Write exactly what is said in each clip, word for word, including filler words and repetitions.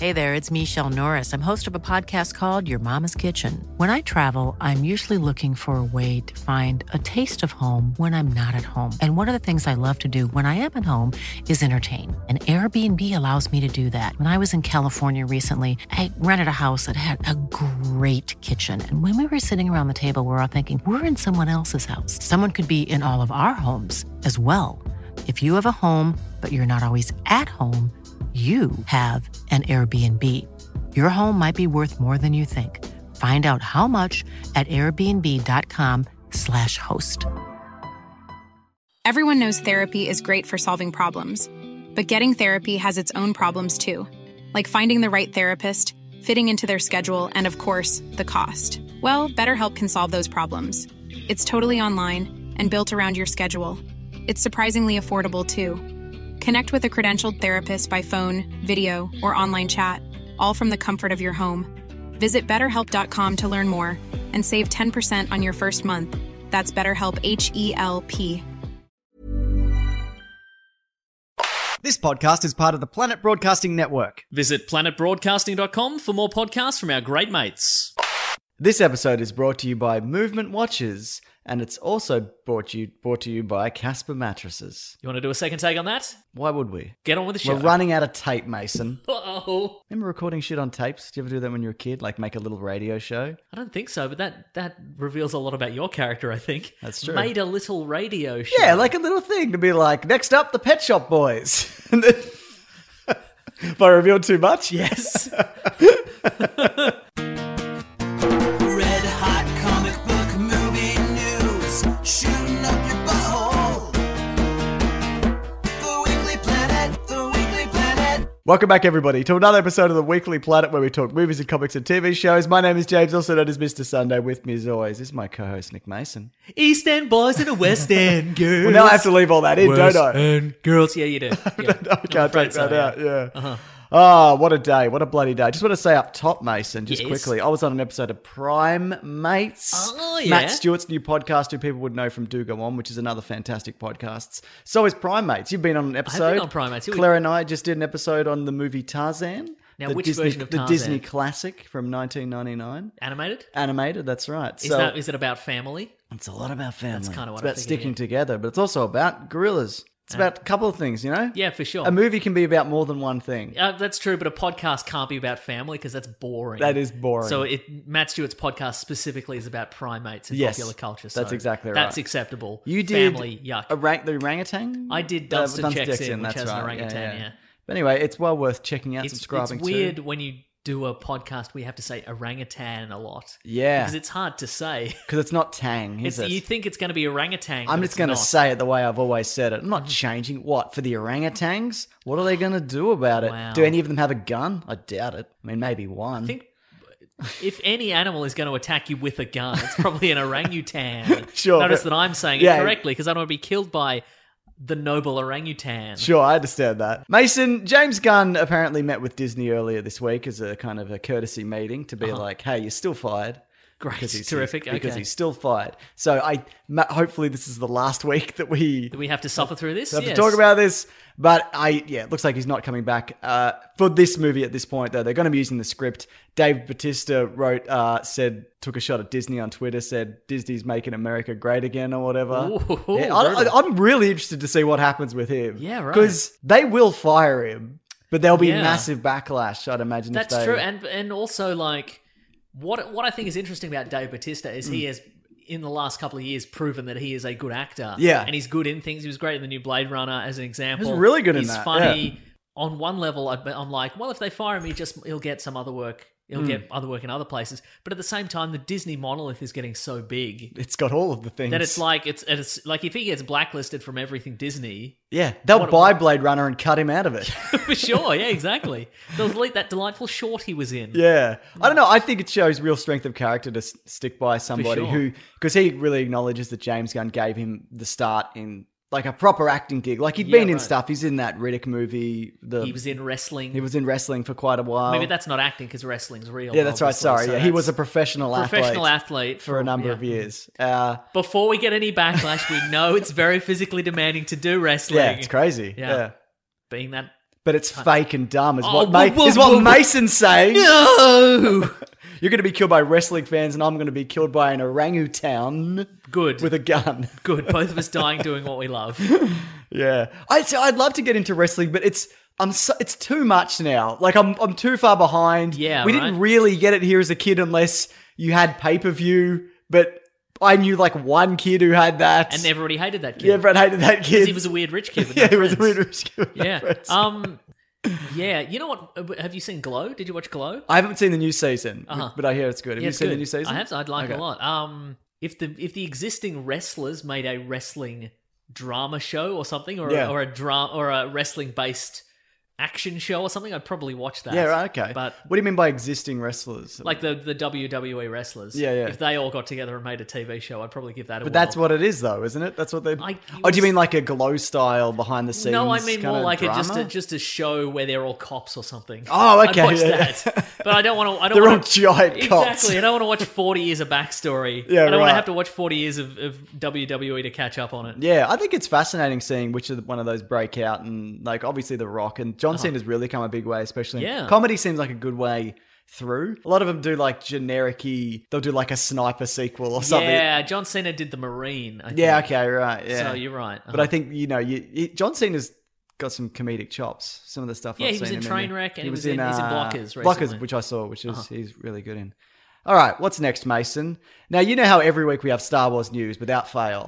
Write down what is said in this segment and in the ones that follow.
Hey there, it's Michelle Norris. I'm host of a podcast called Your Mama's Kitchen. When I travel, I'm usually looking for a way to find a taste of home when I'm not at home. And one of the things I love to do when I am at home is entertain. And Airbnb allows me to do that. When I was in California recently, I rented a house that had a great kitchen. And when we were sitting around the table, we were all thinking, we're in someone else's house. Someone could be in all of our homes as well. If you have a home, but you're not always at home, you have an Airbnb. Your home might be worth more than you think. Find out how much at airbnb.com slash host. Everyone knows therapy is great for solving problems, but getting therapy has its own problems too, like finding the right therapist, fitting into their schedule, and of course, the cost. Well, BetterHelp can solve those problems. It's totally online and built around your schedule. It's surprisingly affordable too. Connect with a credentialed therapist by phone, video, or online chat, all from the comfort of your home. Visit better help dot com to learn more and save ten percent on your first month. That's BetterHelp, H E L P. This podcast is part of the Planet Broadcasting Network. Visit planet broadcasting dot com for more podcasts from our great mates. This episode is brought to you by Movement Watches, and it's also brought to you, brought to you by Casper Mattresses. You want to do a second take on that? Why would we? Get on with the show. We're running out of tape, Mason. Uh-oh. Remember recording shit on tapes? Did you ever do that when you were a kid? Like make a little radio show? I don't think so, but that, that reveals a lot about your character, I think. That's true. Made a little radio show. Yeah, like a little thing to be like, next up, the Pet Shop Boys. And then, if I revealed too much? Yes. Shooting up your butthole. The Weekly Planet, the Weekly Planet. Welcome back, everybody, to another episode of the Weekly Planet where we talk movies and comics and T V shows. My name is James, also known as Mister Sunday. With me, as always, is my co-host, Nick Mason. East End boys and the West End girls. Well, now I have to leave all that in, West don't I? End girls. Yeah, you do. Yeah. I can't take that so, out, yeah. yeah. Uh-huh. Oh, what a day. What a bloody day. Just want to say up top, Mason, just Yes. quickly, I was on an episode of Prime Mates. Oh, yeah. Matt Stewart's new podcast, who people would know from Do Go On, which is another fantastic podcast. So is Prime Mates. You've been on an episode. I've been on Prime Mates. Who we- Claire and I just did an episode on the movie Tarzan. Now, the which Disney, version of The Tarzan? Disney classic from nineteen ninety-nine. Animated? Animated, that's right. Is, so that, is it about family? it's a lot about family. That's kinda what It's I'm about thinking, sticking yeah. together, but it's also about gorillas. It's about a couple of things, you know? Yeah, for sure. A movie can be about more than one thing. Uh, that's true, but a podcast can't be about family because that's boring. That is boring. So it, Matt Stewart's podcast specifically is about primates and Yes, popular culture. So that's exactly That's right. acceptable. You did family yuck. Orang- the orangutan? I did Uh, Dunstan Checks In, which that's has an right. orangutan, yeah. But anyway, it's well worth checking out, It's, subscribing it's weird to. when you do a podcast where you have to say orangutan a lot. Yeah. Because it's hard to say. Because it's not tang, is It's, it? you think it's going to be orangutan. I'm but just it's going to not. say it the way I've always said it. I'm not changing. What, for the orangutans? What are they going to do about it? Wow. Do any of them have a gun? I doubt it. I mean, maybe one. I think if any animal is going to attack you with a gun, it's probably an orangutan. Sure, Notice but- that I'm saying yeah. it correctly because I don't want to be killed by the noble orangutan. Sure, I understand that. Mason, James Gunn apparently met with Disney earlier this week as a kind of a courtesy meeting to be like, hey, you're still fired. Great. Because he's, Terrific. Because okay. he's still fired. So I ma- hopefully this is the last week that we Do we have to suffer through this? have Yes. to talk about this. But I, yeah, it looks like he's not coming back uh, for this movie at this point. Though they're going to be using the script. Dave Bautista wrote, uh, said, took a shot at Disney on Twitter, said Disney's making America great again or whatever. Ooh, yeah, I, brutal. I, I'm really interested to see what happens with him. Yeah, right. Because they will fire him, but there'll be Yeah. massive backlash. I'd imagine. That's if they, true, and and also like what what I think is interesting about Dave Bautista is Mm. he has in the last couple of years proven that he is a good actor. Yeah. and he's good in things. He was great in the new Blade Runner as an example. He's really good in he's that, funny. yeah. On one level, I'd be- I'm like, well, if they fire him, he just he'll get some other work. He'll Mm. get other work in other places. But at the same time, the Disney monolith is getting so big It's got all of the things. that it's like it's it's like if he gets blacklisted from everything Disney. yeah, they'll what- buy Blade Runner and cut him out of it. For sure, yeah, exactly. There was like that delightful short he was in. Yeah. I don't know. I think it shows real strength of character to s- stick by somebody sure. who, because he really acknowledges that James Gunn gave him the start in like a proper acting gig. Like he'd Yeah, been in right. stuff. He's in that Riddick movie. The, He was in wrestling. he was in wrestling for quite a while. Maybe that's not acting because wrestling's real. yeah, that's right. obviously, Sorry. so yeah, he was a that's professional, professional athlete athlete for a number yeah. of years. Uh, Before we get any backlash, we know it's very physically demanding to do wrestling. yeah, it's crazy. Yeah. Yeah. Being that but it's fake and dumb. Is Oh, what, whoa, Ma- whoa, is what whoa, whoa. Mason's saying. No! You're going to be killed by wrestling fans, and I'm going to be killed by an orangutan Good. with a gun. Good. Both of us dying doing what we love. Yeah, I so I'd love to get into wrestling, but it's I'm so, it's too much now. Like I'm I'm too far behind. Yeah, we right. didn't really get it here as a kid unless you had pay per view. But I knew like one kid who had that, And everybody hated that kid. yeah, everyone hated that kid. He was a weird rich kid with yeah, no he was a friends. weird rich kid. with no Yeah. friends. Um. Yeah. You know what? uh, Have you seen Glow? Did you watch Glow? I haven't seen the new season, Uh-huh. but I hear it's good. Have Yeah, you it's seen the good. new season? I have. I'd like it Okay. a lot. Um. If the if the existing wrestlers made a wrestling drama show or something, or Yeah. or a drama or a wrestling based action show or something, I'd probably watch that. Yeah, right, okay. But what do you mean by existing wrestlers? like the the W W E wrestlers, Yeah, yeah. If they all got together and made a T V show, I'd probably give that a but whirl. that's what it is, though, isn't it? That's what they. I- Oh, do you mean like a glow style behind the scenes? No, I mean more kinda like a, just a drama? just a show where they're all cops or something. Oh, okay, I'd watch yeah, that, yeah. but I don't want to. I don't They're all want giant cops. Exactly. I don't want to watch forty years of backstory. Yeah, I don't want right. to have to watch forty years of, of W W E to catch up on it. Yeah, I think it's fascinating seeing which of the, one of those break out, and like obviously The Rock and John Cena's really come a big way, especially in- Uh-huh. Yeah. comedy seems like a good way through. A lot of them do like generic-y, they'll do like a sniper sequel or something. Yeah, John Cena did the Marine. I Yeah, think. okay, right. Yeah. So you're right. But I think, you know, you, you, John Cena's got some comedic chops. Some of the stuff Yeah, I've he was seen in him Trainwreck and he was in- he's in Blockers Blockers, recently. which I saw, which is Uh-huh. he's really good in. All right, what's next, Mason? Now, you know how every week we have Star Wars news without fail.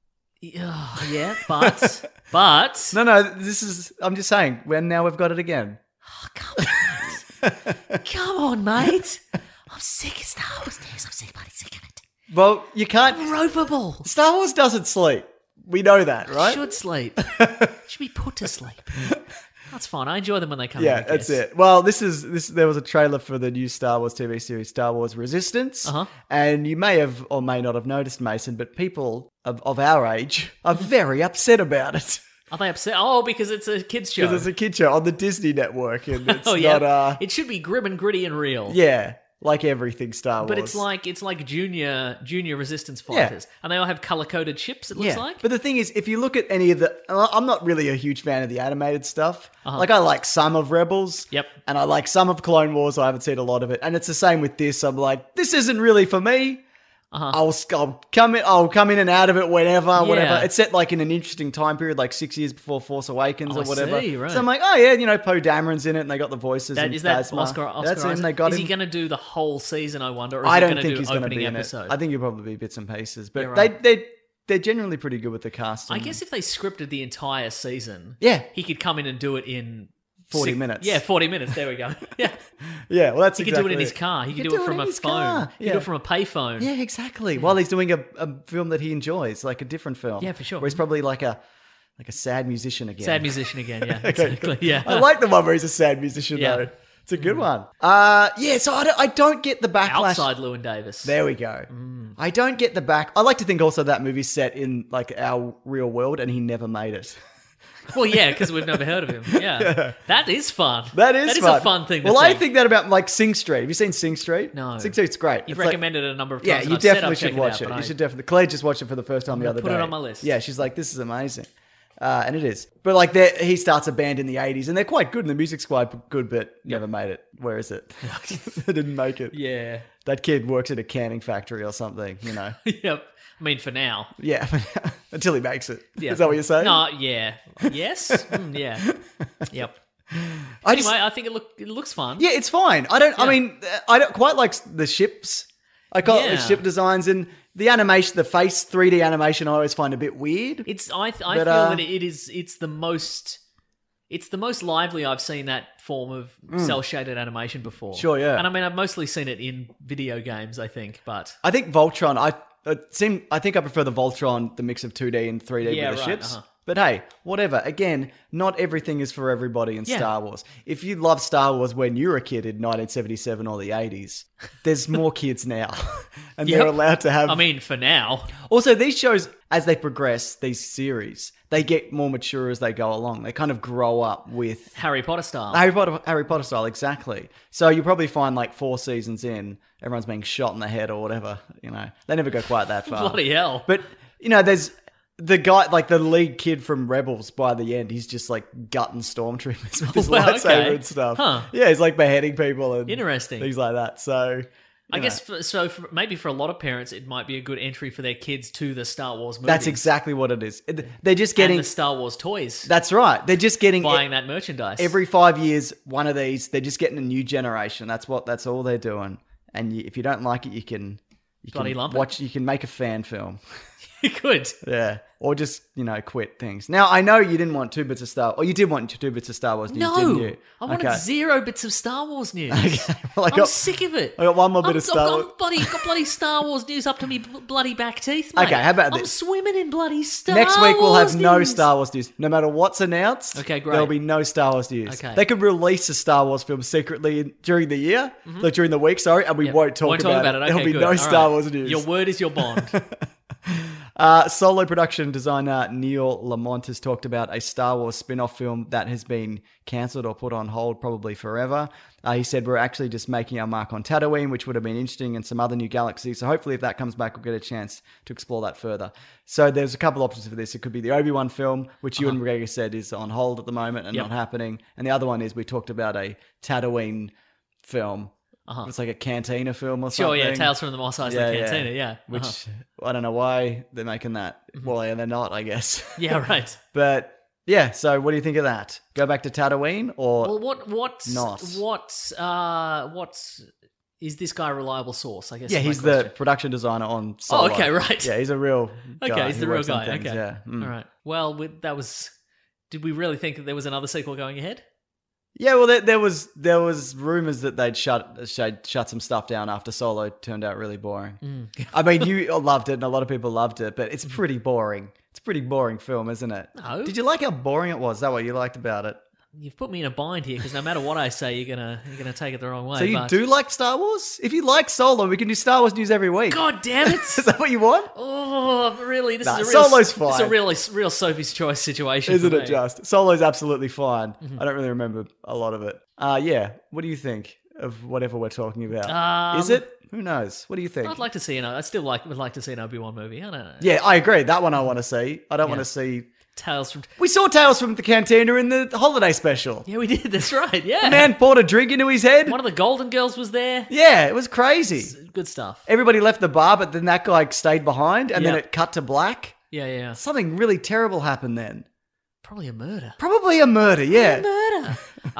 Yeah, yeah, but but No, no, this is, I'm just saying, when now we've got it again. Oh, come on, mate. Come on, mate. I'm sick of Star Wars news. I'm sick, buddy, sick of it. Well, you can't. Ropeable. Star Wars doesn't sleep. We know that, right? Should sleep. Should be put to sleep. That's fine. I enjoy them when they come. Yeah, in, I that's guess. it. Well, this is this. There was a trailer for the new Star Wars T V series, Star Wars Resistance, Uh-huh. and you may have or may not have noticed, Mason, but people of, of our age are very upset about it Are they upset? Oh, because it's a kids show. because it's a kid show on the Disney Network, and it's oh yeah. not. Uh, It should be grim and gritty and real. yeah, like everything Star Wars. But it's like it's like junior junior resistance Yeah. fighters, and they all have color coded ships. It looks yeah. like. But the thing is, if you look at any of the, I'm not really a huge fan of the animated stuff. Uh-huh. Like I like some of Rebels. Yep. And I like some of Clone Wars. I haven't seen a lot of it. And it's the same with this. I'm like, this isn't really for me. Uh-huh. I'll, I'll come in. I'll come in and out of it whenever, whatever. Yeah. It's set like in an interesting time period, like six years before Force Awakens Oh, or I whatever. see, right. So I'm like, oh yeah, you know, Poe Dameron's in it, and they got the voices. That, and is that Phasma. Oscar? Oscar That's him. Isaac? They got is him. he going to do the whole season? I wonder. Or is I he don't gonna think do he's going to opening be in episode? it. I think he'll probably be bits and pieces, but Yeah, they right. they they're generally pretty good with the cast. I and- guess if they scripted the entire season, Yeah. he could come in and do it in forty six- minutes. Yeah, forty minutes. There we go. Yeah, Yeah, well, that's he could exactly do it in his car. He, could do, it from in a his phone. car. He Yeah. could do it from a payphone. Yeah, exactly. While he's doing a, a film that he enjoys, like a different film. Yeah, for sure. Where he's probably like a like a sad musician again. Sad musician again. Yeah, Okay. exactly. Yeah, I like the one where he's a sad musician Yeah. though. It's a good one. Uh, yeah. So I don't, I don't get the backlash. outside Llewyn Davis. There we go. I don't get the back. I like to think also that movie's set in like our real world, and he never made it. Well, yeah, because we've never heard of him. Yeah. That is fun. That is that is fun. a fun thing. To Well, I think. think that about like Sing Street. Have you seen Sing Street? No. Sing Street's great. You've It's like- recommended it a number of times. Yeah, and you I've said definitely I'd should check watch out, it. but You I- should definitely. Claire just watched it for the first time the gonna other put it day. on my list. Yeah, she's like, this is amazing. Uh, and it is. But like, they're- he starts a band in the eighties, and they're quite good, and the music's quite good, but never made it. Where is it? They didn't make it. Yeah. That kid works at a canning factory or something, you know. Yep. I mean, for now. Yeah, until he makes it. Yeah. Is that what you're saying? No. Yeah. Yes. Mm, yeah. Yep. I just, Anyway, I think it look it looks fun. yeah, it's fine. I don't. I Yeah. mean, I don't quite like the ships. I call it Yeah. the ship designs and the animation, the face three D animation. I always find a bit weird. It's I th- I But, feel uh, that it is it's the most it's the most lively I've seen that form of cell shaded animation before. Mm. Sure, yeah. And I mean I've mostly seen it in video games, I think, but I think Voltron. I it seem. I think I prefer the Voltron, the mix of two D and three D Yeah, with the right, ships. uh-huh. But hey, whatever. Again, not everything is for everybody in Yeah. Star Wars. If you love Star Wars when you were a kid in nineteen seventy-seven or the eighties, there's more kids now, and Yep. they're allowed to have. I mean for now. Also, these shows, as they progress, these series, they get more mature as they go along. They kind of grow up with Harry Potter style. Harry Potter, Harry Potter style, exactly. So you probably find like four seasons in, everyone's being shot in the head or whatever. You know, they never go quite that far. Bloody hell. But you know, there's the guy, like the lead kid from Rebels, by the end, he's just like gutting stormtroopers with his Oh, wow, lightsaber okay. and stuff. Huh. Yeah, he's like beheading people and Interesting. things like that. So I you guess know, for, so. For, maybe for a lot of parents, it might be a good entry for their kids to the Star Wars movies. that's exactly what it is. They're just and getting. the Star Wars toys. That's right. They're just getting buying that merchandise every five years. One of these. They're just getting a new generation. That's what. That's all they're doing. And you, if you don't like it, you can. You Bloody can lump it. watch. You can make a fan film. Good. Yeah, or just you know quit things. Now I know you didn't want two bits of Star, or you did want two bits of Star Wars news, No, didn't you? I wanted Okay. zero bits of Star Wars news. Okay, well, I I'm got- sick of it. I got one more bit I'm, of Star I've Wars. got bloody, got bloody Star Wars news up to me bl- bloody back teeth, mate. Okay, how about I'm this? swimming in bloody Star Next week we'll have Wars no news. Star Wars news. No matter what's announced, Okay, great. there'll be no Star Wars news. Okay. They could release a Star Wars film secretly in, during the year, like during the week, sorry, and we Yep. won't talk, Won't about, talk about it. Okay, There'll be good. no All Star right. Wars news. Your word is your bond. Uh, solo production designer Neil Lamont has talked about a Star Wars spin-off film that has been cancelled or put on hold probably forever. Uh, he said, we're actually just making our mark on Tatooine, which would have been interesting, and some other new galaxies. So hopefully if that comes back, we'll get a chance to explore that further. So there's a couple options for this. It could be the Obi-Wan film, which Ewan McGregor said is on hold at the moment and Yep. not happening. And the other one is we talked about a Tatooine film. Uh-huh. It's like a cantina film or Sure, something. yeah, Tales from the Mos Eisley Cantina, yeah. Which, Uh-huh. I don't know why they're making that. Well, yeah, they're not, I guess. Yeah, right. But yeah, so what do you think of that? Go back to Tatooine or Well, what, what, Not. what, uh, what is this guy a reliable source? I guess. yeah, is my he's the question. production designer on Solo. Oh, okay, right. Yeah, he's a real guy. Okay, he's He the real works on guy. things, Okay, yeah. Mm. all right. Well, with, that was. Did we really think that there was another sequel going ahead? Yeah, well, there, there was there was rumors that they'd shut shut shut some stuff down after Solo turned out really boring. Mm. I mean, you loved it, and a lot of people loved it, but it's pretty boring. It's a pretty boring film, isn't it? No. Did you like how boring it was? Is that what you liked about it? You've put me in a bind here because no matter what I say, you're gonna you're gonna take it the wrong way. So you but- do like Star Wars? If you like Solo, we can do Star Wars news every week. God damn it! Is that what you want? Oh, really? This Nah, is a real, Solo's It's fine. a real, real Sophie's Choice situation. Isn't for it me. just? Solo's absolutely fine. Mm-hmm. I don't really remember a lot of it. Uh, yeah. What do you think of whatever we're talking about? Um, Is it? Who knows? What do you think? I'd like to see an. I still like would like to see an Obi-Wan movie. I don't know. Yeah, I agree. That one I want to see. I don't Yeah. want to see. Tales from. We saw Tales from the Cantina in the holiday special. Yeah, we did. That's right. Yeah. The man poured a drink into his head. One of the Golden Girls was there. Yeah, it was crazy. Good stuff. Everybody left the bar, but then that guy stayed behind, and then Yeah. it cut to black. Yeah, yeah. yeah. Something really terrible happened then. Probably a murder. Probably a murder, yeah. Murder.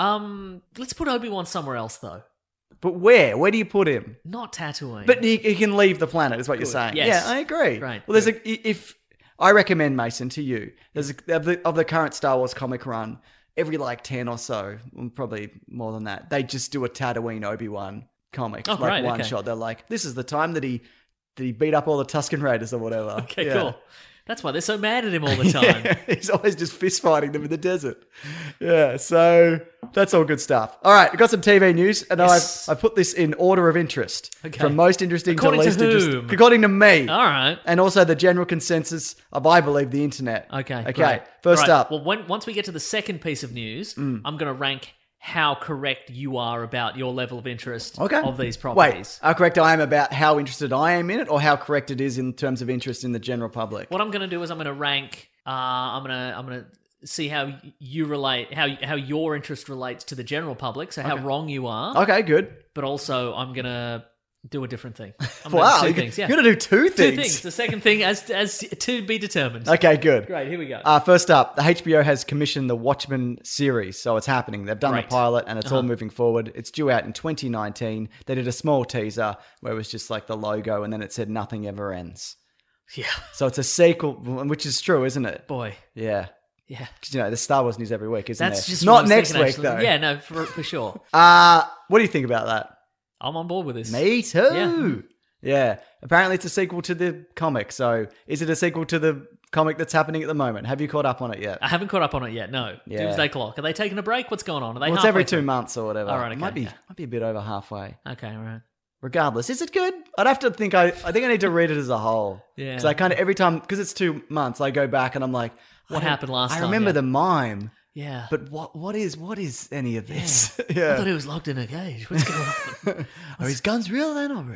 um, let's put Obi-Wan somewhere else though. But where? Where do you put him? Not Tatooine. But he, he can leave the planet, is what you're Good. saying. Yes. Yeah, I agree. Right, Well, there's a if I recommend Mason to you. There's a, of the of the current Star Wars comic run. Every like ten or so, well, probably more than that, they just do a Tatooine Obi-Wan comic, Oh, like right, one okay. shot. They're like, this is the time that he that he beat up all the Tusken Raiders or whatever. okay, Yeah. cool. That's why they're so mad at him all the time. Yeah, he's always just fist fighting them in the desert. Yeah, so that's all good stuff. All right, we've got some T V news, and Yes. I've I put this in order of interest, Okay. from most interesting According to to least interesting, whom? according to me. All right. And also the general consensus of, I believe, the internet. Okay. Okay. great. First Right. up. Mm. Well, when, once we get to the second piece of news, I'm going to rank how correct you are about your level of interest Okay. of these properties. Wait, how correct I am about how interested I am in it, or how correct it is in terms of interest in the general public? What I'm going to do is I'm going to rank. Uh, I'm going to I'm going to see how y- you relate, how how your interest relates to the general public. So how wrong you are, Okay, good. but also I'm going to do a different thing. I'm gonna Wow, do you- two things. Yeah, you're going to do two two things. things. The second thing as as to be determined. Okay, good. Great. Here we go. Uh, first up, the H B O has commissioned the Watchmen series, so it's happening. They've done Great. the pilot, and it's all Uh-huh. moving forward. It's due out in twenty nineteen. They did a small teaser where it was just like the logo, and then it said "Nothing ever ends." yeah. So it's a sequel, which is true, isn't it? Boy. Yeah, Yeah. 'cause, you know, there's Star Wars news every week, isn't That's there? just what I Not was next thinking, week actually. though. Yeah. No. For for sure. Uh what do you think about that? I'm on board with this. Me too. Yeah. Yeah. Apparently, it's a sequel to the comic. So, is it a sequel to the comic that's happening at the moment? Have you caught up on it yet? I haven't caught up on it yet. No. Yeah. Doomsday Clock. Are they taking a break? What's going on? Are they Well, it's halfway every two through? months or whatever. All right, It okay, might be yeah. might be a bit over halfway. Okay. All right. Regardless, is it good? I'd have to think. I I think I need to read it as a whole. Yeah. Because I kind of every time because it's two months, I go back and I'm like, What I don't- happened last I time, remember yeah. the mime. Yeah. But what what is what is any of this? I Yeah. thought he was locked in a cage. What's going on? Are his guns real? They're not real.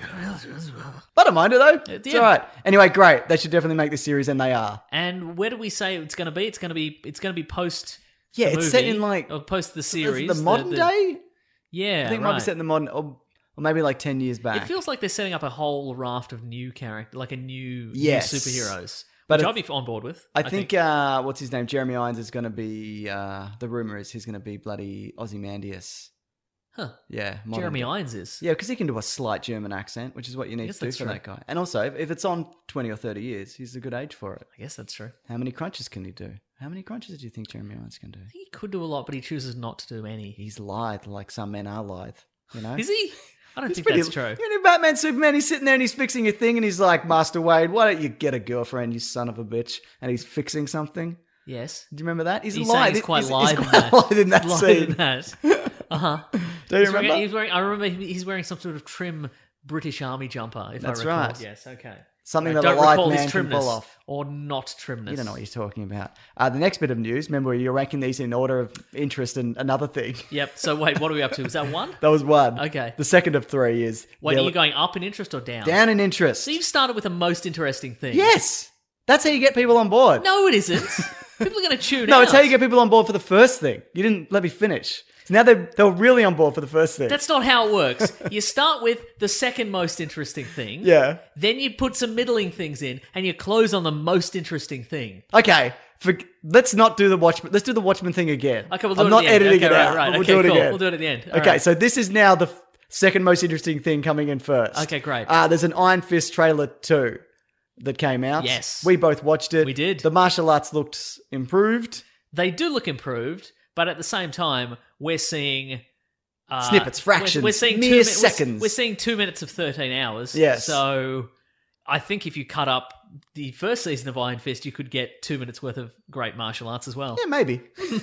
I don't mind it though. It's Yeah. all right. Anyway, great. They should definitely make this series, and they are. And where do we say it's going to be? It's going to be. It's going to be post. Yeah, the it's set movie, in like or post the Is series. it the modern the- day. Yeah, I think it right. might be set in the modern, or, or maybe like ten years back. It feels like they're setting up a whole raft of new character, like a new, Yes. new superheroes, But which it- I'd be on board with. I think, uh, what's his name? Jeremy Irons is going to be, uh, the rumor is he's going to be bloody Ozymandias. Huh. Yeah. modern Jeremy day. Irons is. Yeah, because he can do a slight German accent, which is what you need guess to do that's for true. that guy. And also, if, if it's on twenty or thirty years, he's a good age for it. I guess that's true. How many crunches can he do? How many crunches do you think Jeremy Irons can do? I think he could do a lot, but he chooses not to do any. He's lithe, like some men are lithe, you know? Is he? I don't He's think pretty- that's true. You know, Batman, Superman, he's sitting there and he's fixing a thing and he's like, Master Wade, why don't you get a girlfriend, you son of a bitch? And he's fixing something. Yes. Do you remember that? He's He's lithe. saying he's quite he's, lithe he's in quite that. lithe in that Lithe scene. in that. Uh huh. Do you He's remember? wearing, he's wearing, I remember he- he's wearing some sort of trim British Army jumper, if That's I recall. right. Yes, okay. Something I that a don't lithe recall his man can trimness pull off. or not trimness. You don't know what you're talking about. Uh, the next bit of news, remember you're ranking these in order of interest and another thing. Yep. So wait, what are we up to? Is that one? That was one. Okay. The second of three is Wait, they're are you going up in interest or down? down in interest. So you've started with the most interesting thing. Yes. That's how you get people on board. No, it isn't. People are going to tune No, out. it's how you get people on board for the first thing. You didn't let me finish. So now they're, they're really on board for the first thing. That's not how it works. You start with the second most interesting thing. Yeah. Then you put some middling things in, and you close on the most interesting thing. Okay. For, let's not do the Watchmen. Let's do the Watchmen thing again. Okay, we'll do I'm it not at the end. editing Okay, it right, out. right. But we'll Okay, do it cool. again. We'll do it at the end. All okay, right. so this is now the f- second most interesting thing coming in first. Okay, great. Uh, there's an Iron Fist trailer two that came out. Yes. We both watched it. We did. The martial arts looked improved. They do look improved, but at the same time, we're seeing uh, Snippets, fractions, We're, we're seeing mere two, mi- we're- seconds. We're, seeing two minutes of thirteen hours. Yes. So I think if you cut up the first season of Iron Fist, you could get two minutes worth of great martial arts as well. Yeah, maybe.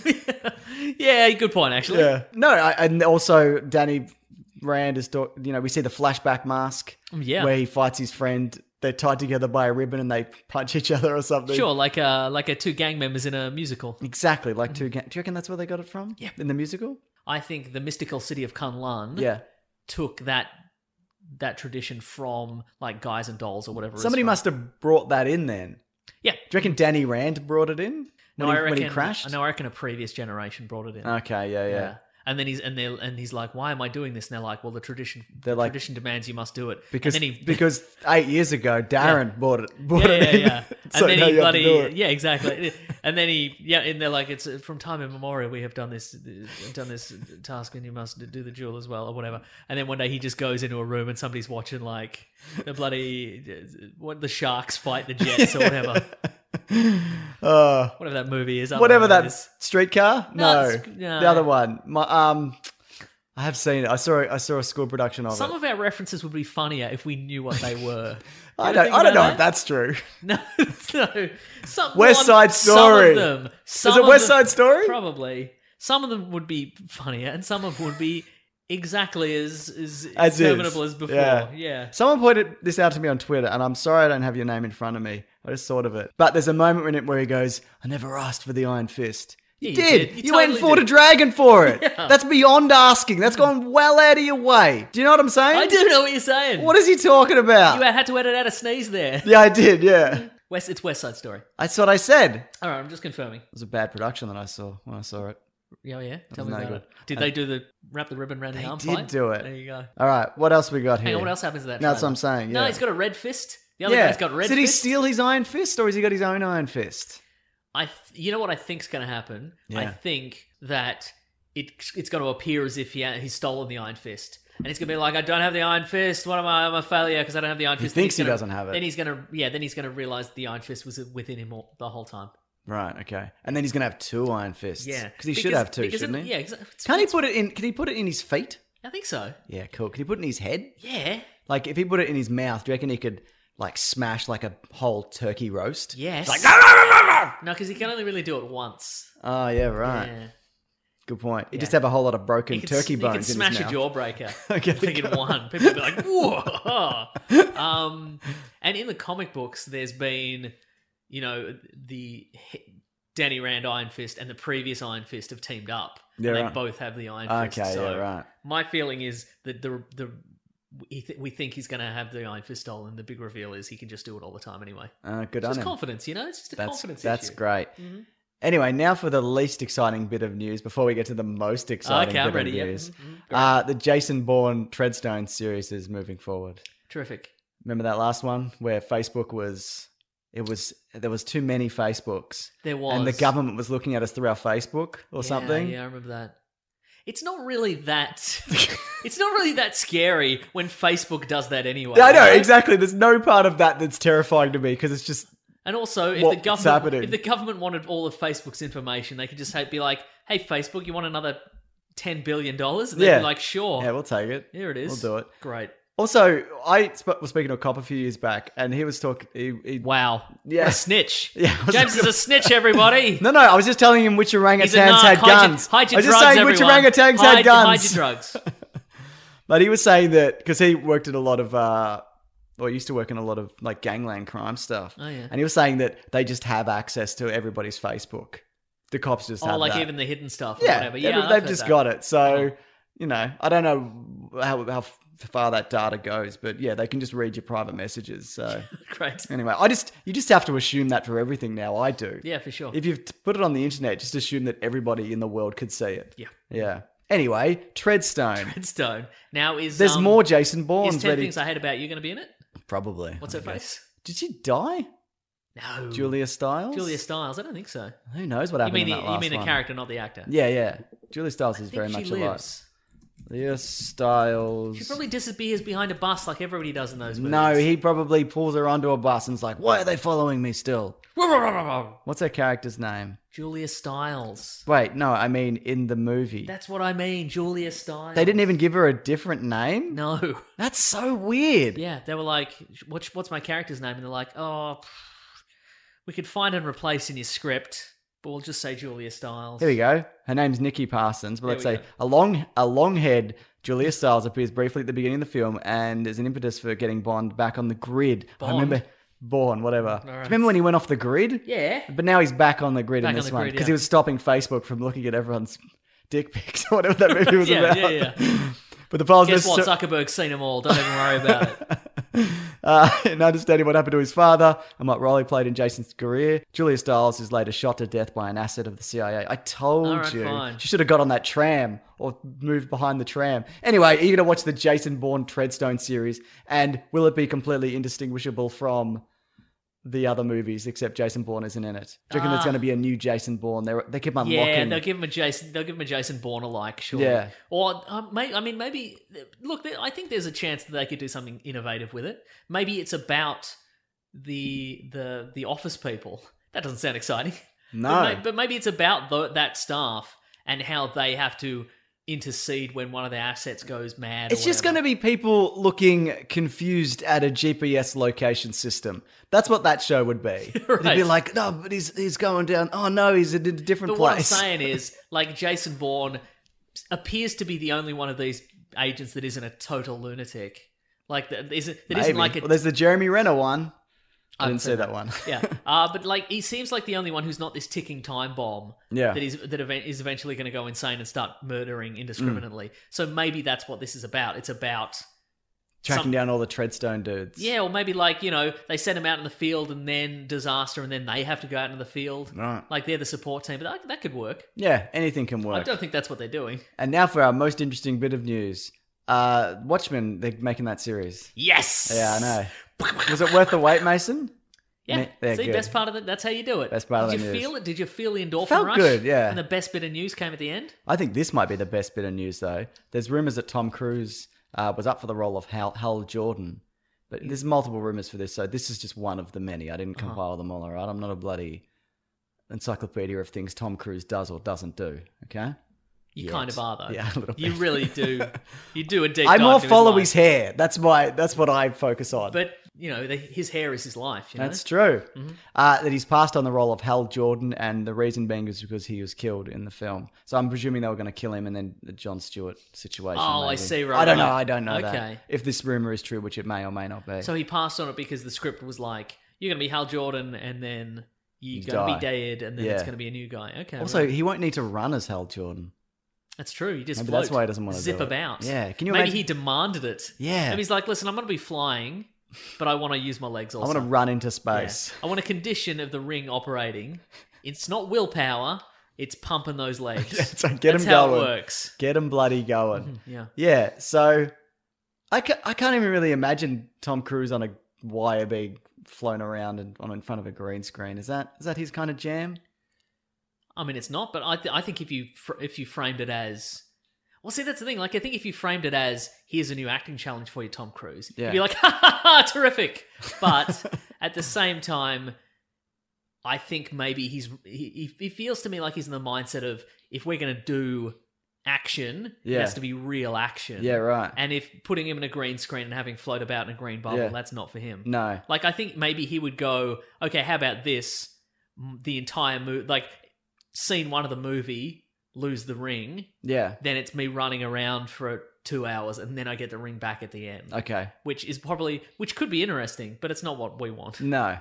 Yeah, good point. Actually, Yeah. No, I, and also Danny Rand is, talk- you know, we see the flashback mask Yeah. where he fights his friend. They're tied together by a ribbon and they punch each other or something. Sure, like uh, like a two gang members in a musical. Exactly, like two. Ga- Do you reckon that's where they got it from? Yeah. In the musical? I think the mystical city of Kunlun Yeah. took that that tradition from like Guys and Dolls or whatever. it's Somebody from. must have brought that in then. Yeah. Do you reckon Danny Rand brought it in? No, when he, I reckon. when he crashed? No, I reckon a previous generation brought it in. Okay, yeah, yeah. And then he's and they and he's like, "Why am I doing this?" And they're like, "Well, the tradition, They're the like- tradition demands you must do it." Because and then he, because eight years ago, Darren bought it. Bought yeah, it yeah, in. yeah. So And then now he you have to do bloody, it. yeah, exactly. And then he, yeah, and they're like, "It's uh, from time immemorial we have done this, done this task, and you must do the duel as well, or whatever." And then one day he just goes into a room and somebody's watching like the bloody what the sharks fight the jets or whatever, Uh, whatever that movie is. I don't whatever know what that it is. streetcar? No, No, it's- no. the other one. My, um, I have seen it. I saw. I saw a school production of Some it. of our references would be funnier if we knew what they were. I You don't. think I don't about know that? if that's true. No, no. Some, West one- Side Story. Some of them. Some Is it of West them- Side Story? Probably. Some of them would be funnier, and some of them would be exactly as as, As is. interminable as before. Yeah. Yeah. Someone pointed this out to me on Twitter, and I'm sorry I don't have your name in front of me. I just thought of it. But there's a moment in it where he goes, "I never asked for the Iron Fist." Yeah, You you did. did. You, You went and totally fought did. a dragon for it. Yeah. That's beyond asking. That's gone well out of your way. Do you know what I'm saying? I do know what you're saying. What is he talking about? You had to edit out a sneeze there. Yeah, I did. Yeah, West, it's West Side Story. that's what I said. It All right, I'm just confirming. was a bad production that I saw when I saw it. Yeah, yeah. Tell was me no about good. it. Did they do the wrap the ribbon around the They arm did fight? do it. There you go. All right, what else we got here? Hang on, what else happens to that? No, that's trailer? what I'm saying. No, yeah. he's got a red fist. The other yeah. guy's got red Did he fist. steal his Iron Fist, or has he got his own Iron Fist? I, th- you know what I think's going to happen? I Yeah. think that it it's going to appear as if he ha- he's stolen the Iron Fist, and he's going to be like, "I don't have the Iron Fist. What am I? I'm a failure because I don't have the Iron He Fist." Then thinks he's he gonna- doesn't have it. Then he's going to, yeah. Then he's going to realize the Iron Fist was within him all, the whole time. Right. Okay. And then he's gonna have two Iron Fists. Yeah, because he should have two, because shouldn't in- he? Yeah, exactly. Can't he put it in? Can he put it in his feet? I think so. Yeah, cool. Can he put it in his head? Yeah. Like, if he put it in his mouth, do you reckon he could like smash like a whole turkey roast? Yes. Like, "Rah, rah, rah, rah, rah." No, because he can only really do it once. Oh yeah, right. Yeah. Good point. He Yeah. just have a whole lot of broken He could, turkey he bones could in smash his a mouth. jawbreaker. Okay, I think in cool. one. People would be like, whoa. um, and in the comic books, there's been, you know, the Danny Rand Iron Fist and the previous Iron Fist have teamed up. Yeah, and they right. both have the Iron Fist. Okay, So yeah, right. my feeling is that the the we, th- we think he's going to have the Iron Fist stolen. The big reveal is he can just do it all the time anyway. Uh, good It's on just him. confidence, you know? It's just a That's confidence that's issue. great. Anyway, now for the least exciting bit of news before we get to the most exciting Okay, I'm bit ready, of yeah. news. Mhm, mhm, great. Uh, the Jason Bourne Treadstone series is moving forward. Terrific. Remember that last one where Facebook was it was there was too many Facebooks. There was. And the government was looking at us through our Facebook or Yeah, something. Yeah, I remember that. It's not really that. It's not really that scary when Facebook does that anyway. Yeah, I know, right? exactly. There's no part of that that's terrifying to me because it's just And also, if What's the government happening? if the government wanted all of Facebook's information, they could just ha- be like, "Hey, Facebook, you want another ten billion dollars?" And they'd Yeah. be like, "Sure, yeah, we'll take it. here it is. We'll do it. Great. Also, I sp- was speaking to a cop a few years back, and he was talking. He, he, Wow. Yeah. What a snitch. Yeah, I was James is gonna- a snitch, everybody. No, no, I was just telling him which orangutans He's a narc. had Hide your- guns. hide your I was just drugs, saying which everyone. orangutans hide, had guns. Hide your drugs. But he was saying that because he worked at a lot of, uh, or used to work in a lot of like gangland crime stuff. Oh, yeah. And he was saying that they just have access to everybody's Facebook. The cops just Oh, have like that. even the hidden stuff or yeah, whatever. Yeah, every- I've they've heard just that. got it. So, Oh. you know, I don't know how how far that data goes, but yeah, they can just read your private messages. So Great. anyway, I just you just have to assume that for everything now. I do. Yeah, for sure. If you've t- put it on the internet, just assume that everybody in the world could see it. Yeah. Yeah. Anyway, Treadstone. Headstone. Now is There's um, more Jason Is Bourne's ten ready. Things I Hate About You going to be in it? Probably. What's I her guess. face? Did she die? No. Julia Stiles? Julia Stiles. I don't think so. Who knows what You happened mean in the, that you last mean the one? character, not the actor? Yeah, yeah. Julia Stiles is I think very she much alive. lives. Julia Stiles. She probably disappears behind a bus like everybody does in those movies. No, he probably pulls her onto a bus and's like, why are they following me still? What's her character's name? Julia Stiles. Wait, no, I mean in the movie. That's what I mean. Julia Stiles. They didn't even give her a different name? No. That's so weird. Yeah, they were like, what's, what's my character's name? And they're like, oh, pff, we could find and replace in your script, but we'll just say Julia Stiles. Here we go. Her name's Nikki Parsons, but There let's we say go. a long, a long-haired Julia Stiles appears briefly at the beginning of the film and is an impetus for getting Bond back on the grid. I Bond? remember Bourne, whatever. Do you right. remember when he went off the grid? Yeah. But now he's back on the grid Back in on this the one grid, because yeah. he was stopping Facebook from looking at everyone's dick pics or whatever that movie was Yeah, about. yeah, yeah. But the problem Guess is, what? Zuckerberg's seen them all. Don't even worry about it. uh, in understanding what happened to his father and what role he played in Jason's career, Julia Stiles is later shot to death by an asset of the C I A. I told All right, you. fine. She should have got on that tram or moved behind the tram. Anyway, are you going to watch the Jason Bourne Treadstone series? And will it be completely indistinguishable from the other movies, except Jason Bourne isn't in it? Do you reckon there's Ah. going to be a new Jason Bourne? They they keep unlocking. Yeah, they'll give him a Jason. They'll give him a Jason Bourne alike, sure. Yeah. Or um, may, I mean, maybe look. there- I think there's a chance that they could do something innovative with it. Maybe it's about the the the office people. That doesn't sound exciting. No. but, may, but maybe it's about the, that staff and how they have to intercede when one of their assets goes mad. It's just going to be people looking confused at a G P S location system. That's what that show would be. It'd be Right. like, no, but he's he's going down. Oh no, he's in a different But what I'm place. saying is, like, Jason Bourne appears to be the only one of these agents that isn't a total lunatic. Like, that isn't, that isn't Maybe. like a. Well, there's the Jeremy Renner one. I haven't didn't see seen that one. yeah, uh, but like he seems like the only one who's not this ticking time bomb. Yeah. that is that event is eventually going to go insane and start murdering indiscriminately. So maybe that's what this is about. It's about Tracking some- down all the Treadstone dudes. yeah, or maybe like you know they send them out in the field and then disaster and then they have to go out into the field. Right. Like they're the support team, but that, that could work. Yeah, anything can I work. don't think that's what they're doing. And now for our most interesting bit of news. Uh, Watchmen, they're making that series. Yes. Yeah, I know. Was it worth the wait, Mason? Yeah, Me- they're see, good. best part of it. That's how you do it. Best part of Did the you news. feel it? Did you feel the endorphin Felt rush? good, yeah. And the best bit of news came at the end. I think this might be the best bit of news, though. There's rumors that Tom Cruise uh, was up for the role of Hal, Hal Jordan. But there's multiple rumors for this, so this is just one of the many. I didn't compile them all, all right? I'm not a bloody encyclopedia of things Tom Cruise does or doesn't do, okay? You Yet. kind of are, though. Yeah, a little You bit. really do. You do a deep I dive more into follow his his life. hair. That's my. That's what I focus on. But, you know, the, his hair is his life, you know? That's true. Mm-hmm. Uh, that he's passed on the role of Hal Jordan, and the reason being is because he was killed in the film. So I'm presuming they were going to kill him, and then the Jon Stewart situation. Oh, I maybe. see, right, I don't know. right. I don't know Okay. that. If this rumor is true, which it may or may not be. So he passed on it because the script was like, you're going to be Hal Jordan, and then you're You going to die. be dead, and then Yeah. it's going to be a new guy. Okay. Also, well, he won't need to run as Hal Jordan. that's true. He just Maybe float, that's why he doesn't wanna zip do it. about. Yeah, can you Maybe imagine- he demanded it. Yeah. Maybe he's like, listen, I'm going to be flying, but I want to use my legs I also. want to run into Yeah. space. I want a condition of the ring operating. It's not willpower. It's pumping those legs. Yeah, so get That's him how going. it works. Get him bloody going. Yeah. Yeah, so I, ca- I can't even really imagine Tom Cruise on a wire being flown around and on in front of a green screen. Is that is that his kind of jam? I mean, it's not, but I, th- I think if you fr- if you framed it as, well, see, that's the thing. Like, I think if you framed it as, here's a new acting challenge for you, Tom Cruise, Yeah. you'd be like, ha ha ha, terrific. But at the same time, I think maybe he's he, he feels to me like he's in the mindset of, if we're going to do action, Yeah. it has to be real action. Yeah, right. And if putting him in a green screen and having float about in a green bubble, Yeah. that's not for him. No. Like, I think maybe he would go, okay, how about this? M- The entire movie, like, scene one of the movie, lose the ring, Yeah. then it's me running around for two hours, and then I get the ring back at the end. Okay. Which is probably, which could be interesting, but it's not what we want. No.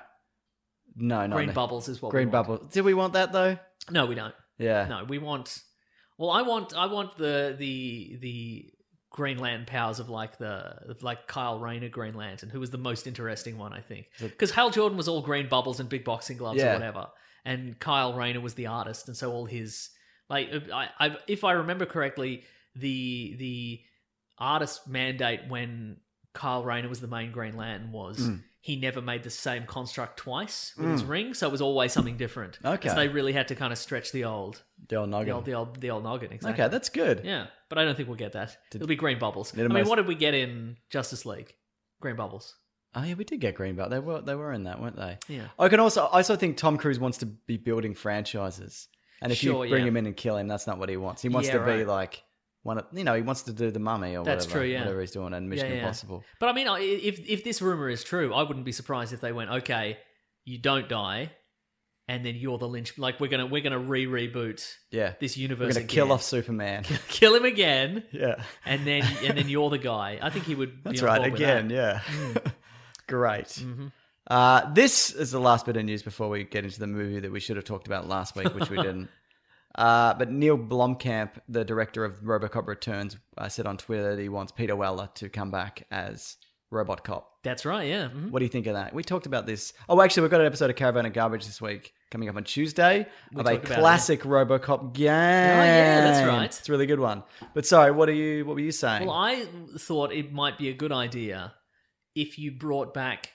No, no. Green no. bubbles is what Green we want. bubble. Did we want that though? No, we don't. Yeah. No, we want. Well, I want. I want the the the Green Lantern powers of like the of like Kyle Rayner Green Lantern, who was the most interesting one, I think, because Hal Jordan was all green bubbles and big boxing gloves Yeah. or whatever, and Kyle Rayner was the artist, and so all his like, I, I if I remember correctly, the the artist mandate when Kyle Rayner was the main Green Lantern was. Mm. He never made the same construct twice with his ring, so it was always something different. Okay. So they really had to kind of stretch the old, The old noggin. the old, the old, the old noggin. Exactly. Okay, that's good. Yeah, but I don't think we'll get that. It'll be green bubbles. I Did mean, most- what did we get in Justice League? Green bubbles. Oh yeah, we did get green belt. They were they were in that, weren't they? Yeah. I can also I also think Tom Cruise wants to be building franchises, and if Sure, you bring yeah. him in and kill him, that's not what he wants. He wants Yeah, to be right. like one of you know he wants to do the Mummy or That's whatever, true, yeah. whatever he's doing, and Mission Yeah, yeah. Impossible. But I mean, I- if if this rumor is true, I wouldn't be surprised if they went, okay, you don't die, and then you're the lynch. Like we're gonna we're gonna re reboot Yeah, this we're universe. gonna kill again. off Superman. kill him again, yeah, and then and then you're the guy. I think he would. that's be on right. board with Again, that. Mm. yeah, great. Mm-hmm. Uh, this is the last bit of news before we get into the movie that we should have talked about last week, which we didn't. Uh, but Neil Blomkamp, the director of RoboCop Returns, uh, said on Twitter that he wants Peter Weller to come back as Robot Cop. That's right. Yeah. Mhm. What do you think of that? We talked about this. Oh, actually, we've got an episode of Caravan of Garbage this week coming up on Tuesday We of a talked about it, classic RoboCop game. Oh yeah, that's right. It's a really good one. But sorry, what are you? What were you saying? Well, I thought it might be a good idea if you brought back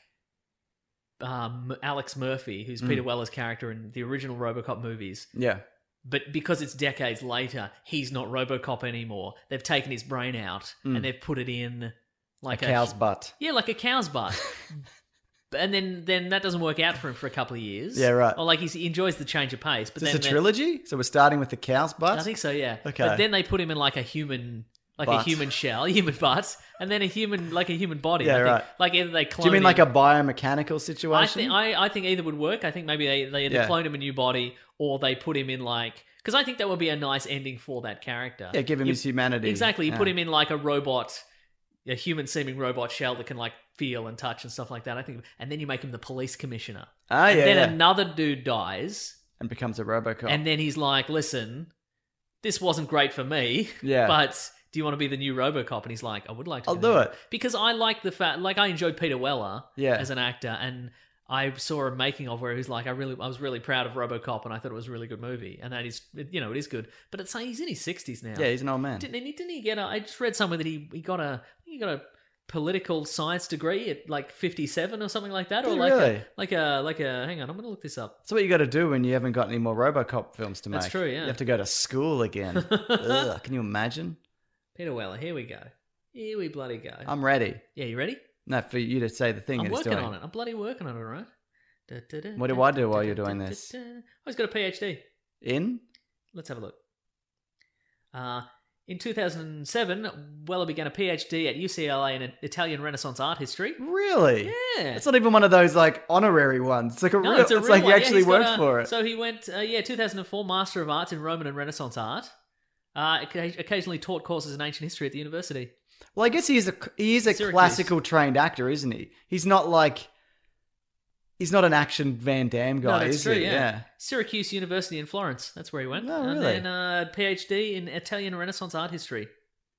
um, Alex Murphy, who's Mm. Peter Weller's character in the original RoboCop movies. yeah, But because it's decades later, he's not RoboCop anymore. They've taken his brain out and they've put it in like a cow's butt. Yeah, like a cow's butt. And then, then that doesn't work out for him for a couple of years. Yeah, right. Or like he's, he enjoys the change of pace. But Is then this a then- trilogy? So we're starting with the cow's butt? I think so, yeah. Okay. But then they put him in like a human, like a Butt. human shell, a human butt, and then a human, like a human body. Yeah, I think. right. Like either they clone Do you mean him- like a biomechanical situation? I think I, I think either would work. I think maybe they they either Yeah. clone him a new body or they put him in like, because I think that would be a nice ending for that character. Yeah, give him You- his humanity. Exactly. You Yeah. put him in like a robot, a human-seeming robot shell that can like feel and touch and stuff like that. I think, and then you make him the police commissioner. Ah, and yeah, then yeah. another dude dies, and becomes a RoboCop. and then he's like, "Listen, this wasn't great for me. Yeah. but do you want to be the new RoboCop?" And he's like, "I would like to." I'll be do the- it. because I like the fact, like I enjoyed Peter Weller, Yeah. as an actor, and I saw a making of where he was like, I really, I was really proud of RoboCop, and I thought it was a really good movie, and that is, you know, it is good. But it's like he's in his sixties now. Yeah, he's an old man. Didn't he? Didn't he get a? I just read somewhere that he he got a he got a political science degree at like fifty-seven or something like that, or Did he like really? a, like a like a. Hang on, I'm gonna look this up. That's what you got to do when you haven't got any more RoboCop films to make. That's true, yeah. You have to go to school again. Ugh, can you imagine? Peter Weller, here we go. Here we bloody go. I'm ready. yeah, you ready? No, for you to say the thing I'm that he's working doing. on it. I'm bloody working on it, all right? Da, da, da, What do da, I do da, while da, you're da, doing da, this? da. Oh, he's got a PhD. In? Let's have a look. Uh, in two thousand seven, Weller began a PhD at U C L A in Italian Renaissance art history. Really? Yeah. It's not even one of those like honorary ones. It's like a No, real. it's a it's real like one. you Yeah, actually he's got worked a- for it. So he went, uh, yeah, two thousand four, Master of Arts in Roman and Renaissance art. Uh, occa- occasionally taught courses in ancient history at the university. Well, I guess he is a he is a Syracuse. classical trained actor, isn't he? He's not like he's not an action Van Damme guy, No, that's is true, he? yeah. Syracuse University in Florence. That's where he went. Oh, And really? then uh, PhD in Italian Renaissance art history.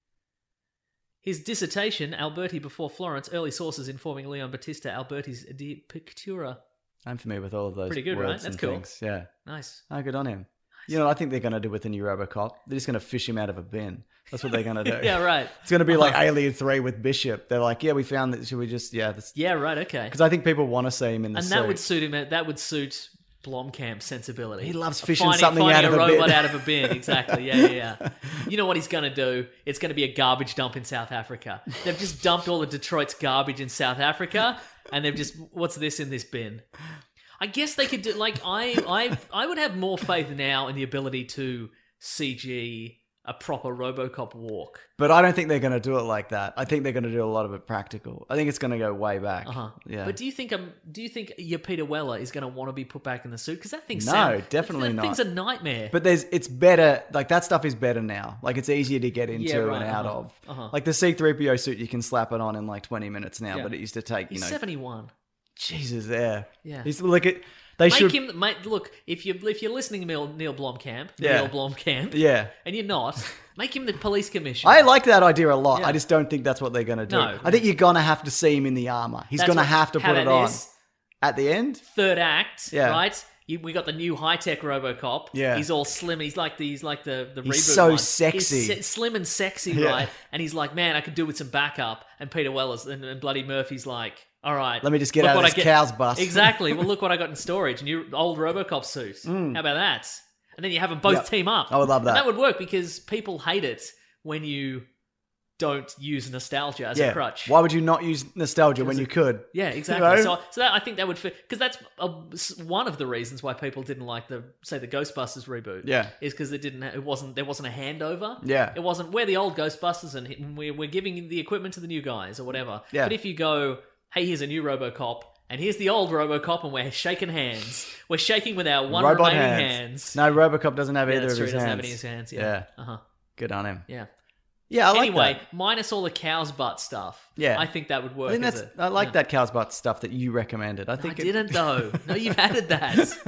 His dissertation, Alberti before Florence, early sources informing Leon Battista Alberti's De Pictura. I'm familiar with all of those Pretty good, words right? That's and cool. things. Yeah. Nice. Oh, good on him. You know what I think they're going to do with the new RoboCop? They're just going to fish him out of a bin. That's what they're going to do. Yeah, right. It's going to be like Uh-huh. Alien three with Bishop. They're like, yeah, we found that. Should we just, yeah. Yeah, right, okay. Because I think people want to see him in the And suit. that would suit him. That would suit Blomkamp's sensibility. He loves Of fishing finding, something finding out of a bin. robot out of a bin. Exactly. Yeah, yeah, yeah. You know what he's going to do? It's going to be a garbage dump in South Africa. They've just dumped all of Detroit's garbage in South Africa, and they've just, what's this in this bin? I guess they could do, like, I, I, I would have more faith now in the ability to C G a proper RoboCop walk. But I don't think they're going to do it like that. I think they're going to do a lot of it practical. I think it's going to go way back. Uh-huh. Yeah. But do you think um do you think your Peter Weller is going to want to be put back in the suit? Because that thing's No, sound, definitely that, that not. thing's a nightmare. But there's, it's better. Like that stuff is better now. Like it's easier to get into Yeah, right, and out uh-huh, of. uh-huh. Like the C three P O suit, you can slap it on in like twenty minutes now. Yeah. But it used to take, you He's know, seventy-one. Jesus, yeah, Yeah. He's look at they Make should, him, mate. Look, if you if you're listening to Neil, Neil Blomkamp, Yeah. Neil Blomkamp, yeah. and you're not, make him the police commissioner. I like that idea a lot. Yeah. I just don't think that's what they're going to do. No. I think you're going to have to see him in the armor. He's That's going to what- have to how put it about on this? at the end. Third act, Yeah. right? You, we got the new high tech RoboCop. Yeah. he's all slim. He's like the he's like the the He's reboot so one. sexy. He's se- slim and sexy, Yeah. right? And he's like, man, I could do with some backup. And Peter Weller's and, and Bloody Murphy's like, all right, Let me just get look out of what this I get- cow's bus. Exactly. Well, look what I got in storage. New old RoboCop suit. How about that? And then you have them both Yep. team up. I would love that. And that would work because people hate it when you don't use nostalgia as Yeah. a crutch. Why would you not use nostalgia when Because you it- could? Yeah, exactly. You know? So, so that, I think that would fit because that's a, one of the reasons why people didn't like the say the Ghostbusters reboot. Yeah. is because it didn't. It wasn't. There wasn't a handover. Yeah. it wasn't. We're the old Ghostbusters and we're we're giving the equipment to the new guys or whatever. Yeah. But if you go, hey, here's a new RoboCop. And here's the old RoboCop, and we're shaking hands. We're shaking with our one Robot remaining hands. hands. No, RoboCop doesn't have yeah, either that's of true. his He doesn't hands. have any of his hands. Yeah. Yeah. Uh huh. Good on him. Yeah. Yeah, I like anyway, that. minus all the cow's butt stuff. Yeah. I think that would work. I think as that's. a- I like yeah. that cow's butt stuff that you recommended. I I think it- didn't though. No, you've added that. You've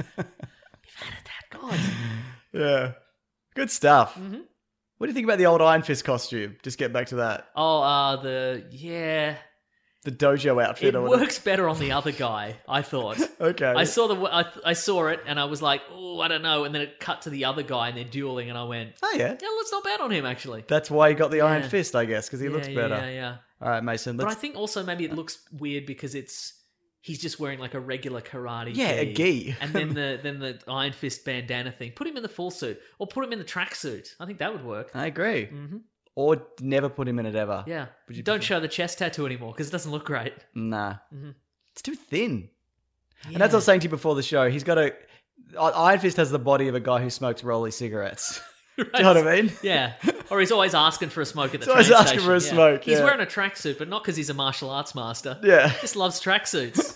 added that. God. Yeah, good stuff. Mm-hmm. What do you think about the old Iron Fist costume? Just get back to that. Oh, uh, the yeah. The dojo outfit It or whatever. works better on the other guy. I thought. Okay. I saw the I, I saw it and I was like, oh, I don't know. And then it cut to the other guy and they're dueling, and I went, Oh yeah. yeah, let's not bad on him actually. That's why he got the Iron Yeah. Fist, I guess, because he yeah, looks yeah, better. Yeah, yeah. All right, Mason. But Let's. I think also maybe it looks weird because it's he's just wearing like a regular karate Yeah, a gi. and then the then the Iron Fist bandana thing. Put him in the full suit or put him in the tracksuit. I think that would work. I agree. Mm-hmm. Or never put him in it ever. Yeah. Would you Don't prefer- show the chest tattoo anymore because it doesn't look great. Nah. Mhm. It's too thin. Yeah. And that's what I was saying to you before the show. He's got a. Iron Fist has the body of a guy who smokes Rolly cigarettes. Do you know what I mean? Yeah. Or he's always asking for a smoke at the He's always train asking station. for a Yeah. smoke, He's yeah. wearing a tracksuit, but not because he's a martial arts master. Yeah. He just loves tracksuits.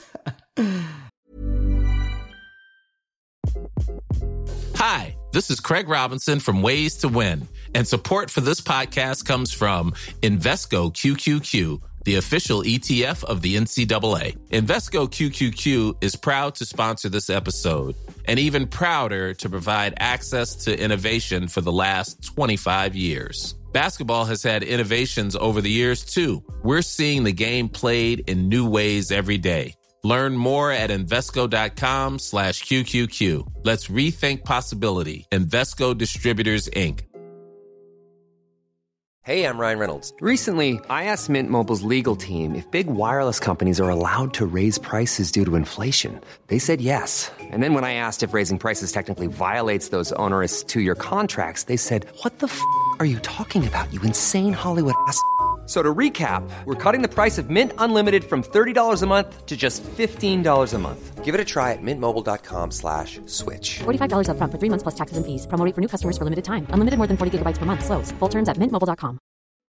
Hi, this is Craig Robinson from Ways to Win, and support for this podcast comes from Invesco Q Q Q, the official E T F of the N C double A. Invesco Q Q Q is proud to sponsor this episode, and even prouder to provide access to innovation for the last twenty-five years. Basketball has had innovations over the years, too. We're seeing the game played in new ways every day. Learn more at Invesco.com slash QQQ. Let's rethink possibility. Invesco Distributors, Incorporated. Hey, I'm Ryan Reynolds. Recently, I asked Mint Mobile's legal team if big wireless companies are allowed to raise prices due to inflation. They said yes. And then when I asked if raising prices technically violates those onerous two-year contracts, they said, what the f*** are you talking about, you insane Hollywood ass f- So to recap, we're cutting the price of Mint Unlimited from thirty dollars a month to just fifteen dollars a month. Give it a try at mintmobile.com slash switch. forty-five dollars up front for three months plus taxes and fees. Promo rate for new customers for limited time. Unlimited more than forty gigabytes per month. Slows full terms at mint mobile dot com.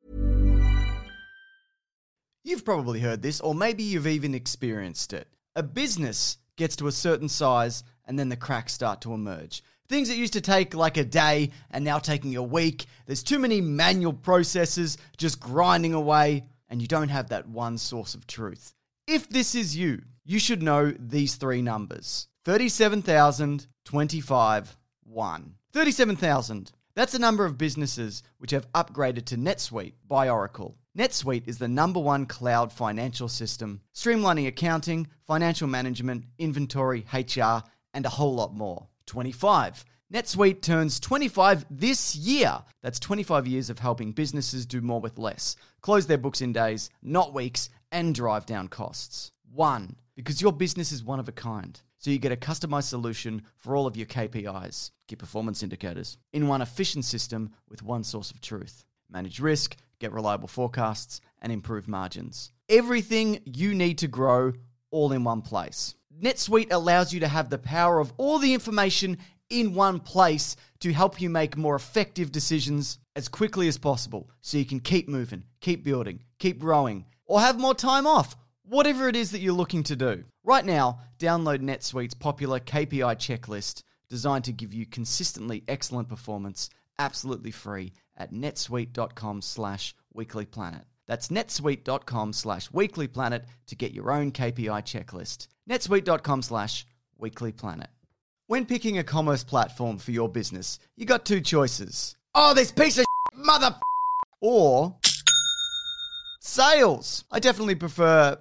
You've probably heard this, or maybe you've even experienced it. A business gets to a certain size and then the cracks start to emerge. Things that used to take like a day and now taking a week. There's too many manual processes just grinding away, and you don't have that one source of truth. If this is you, you should know these three numbers. thirty-seven thousand, twenty-five, one. thirty-seven thousand. That's the number of businesses which have upgraded to NetSuite by Oracle. NetSuite is the number one cloud financial system, streamlining accounting, financial management, inventory, H R, and a whole lot more. twenty-five. NetSuite turns twenty-five this year. That's twenty-five years of helping businesses do more with less, close their books in days, not weeks, and drive down costs. One, because your business is one of a kind. So you get a customized solution for all of your K P Is, key performance indicators, in one efficient system with one source of truth. Manage risk, get reliable forecasts, and improve margins. Everything you need to grow all in one place. NetSuite allows you to have the power of all the information in one place to help you make more effective decisions as quickly as possible so you can keep moving, keep building, keep growing, or have more time off, whatever it is that you're looking to do. Right now, download NetSuite's popular K P I checklist designed to give you consistently excellent performance absolutely free at netsuite.com slash weeklyplanet. That's netsuite.com slash weeklyplanet to get your own K P I checklist. netsuite.com slash weeklyplanet. When picking a commerce platform for your business, you got two choices. Oh, this piece of shit, mother or sales. I definitely prefer,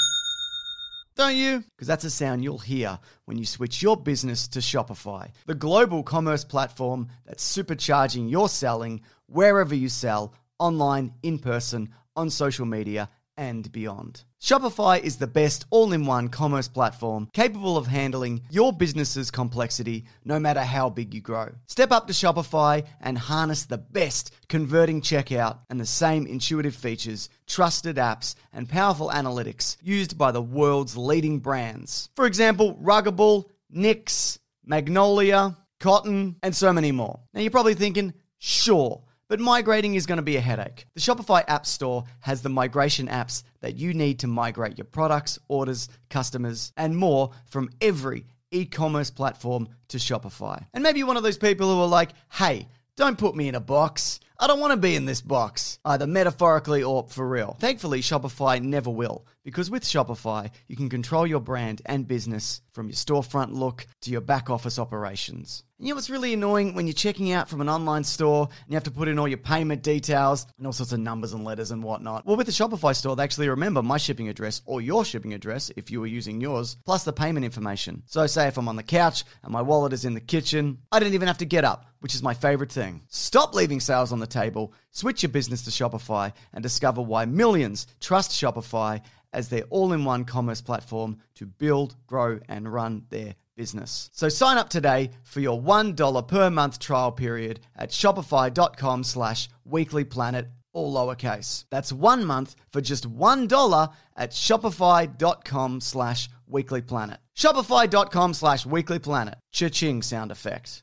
don't you? Because that's a sound you'll hear when you switch your business to Shopify, the global commerce platform that's supercharging your selling wherever you sell, online, in person, on social media, and beyond. Shopify is the best all-in-one commerce platform capable of handling your business's complexity no matter how big you grow. Step up to Shopify and harness the best converting checkout and the same intuitive features, trusted apps, and powerful analytics used by the world's leading brands. For example, Ruggable, Nix, Magnolia, Cotton, and so many more. Now you're probably thinking, sure, but migrating is going to be a headache. The Shopify App Store has the migration apps that you need to migrate your products, orders, customers, and more from every e-commerce platform to Shopify. And maybe you're one of those people who are like, hey, don't put me in a box. I don't want to be in this box, either metaphorically or for real. Thankfully, Shopify never will, because with Shopify, you can control your brand and business from your storefront look to your back office operations. And you know what's really annoying when you're checking out from an online store and you have to put in all your payment details and all sorts of numbers and letters and whatnot? Well, with the Shopify store, they actually remember my shipping address or your shipping address if you were using yours, plus the payment information. So say if I'm on the couch and my wallet is in the kitchen, I don't even have to get up, which is my favorite thing. Stop leaving sales on the table, switch your business to Shopify, and discover why millions trust Shopify as their all-in-one commerce platform to build, grow, and run their business. So sign up today for your one dollar per month trial period at shopify.com slash weeklyplanet, all lowercase. That's one month for just one dollar at shopify.com slash weeklyplanet. Shopify.com slash weeklyplanet. Cha-ching sound effect.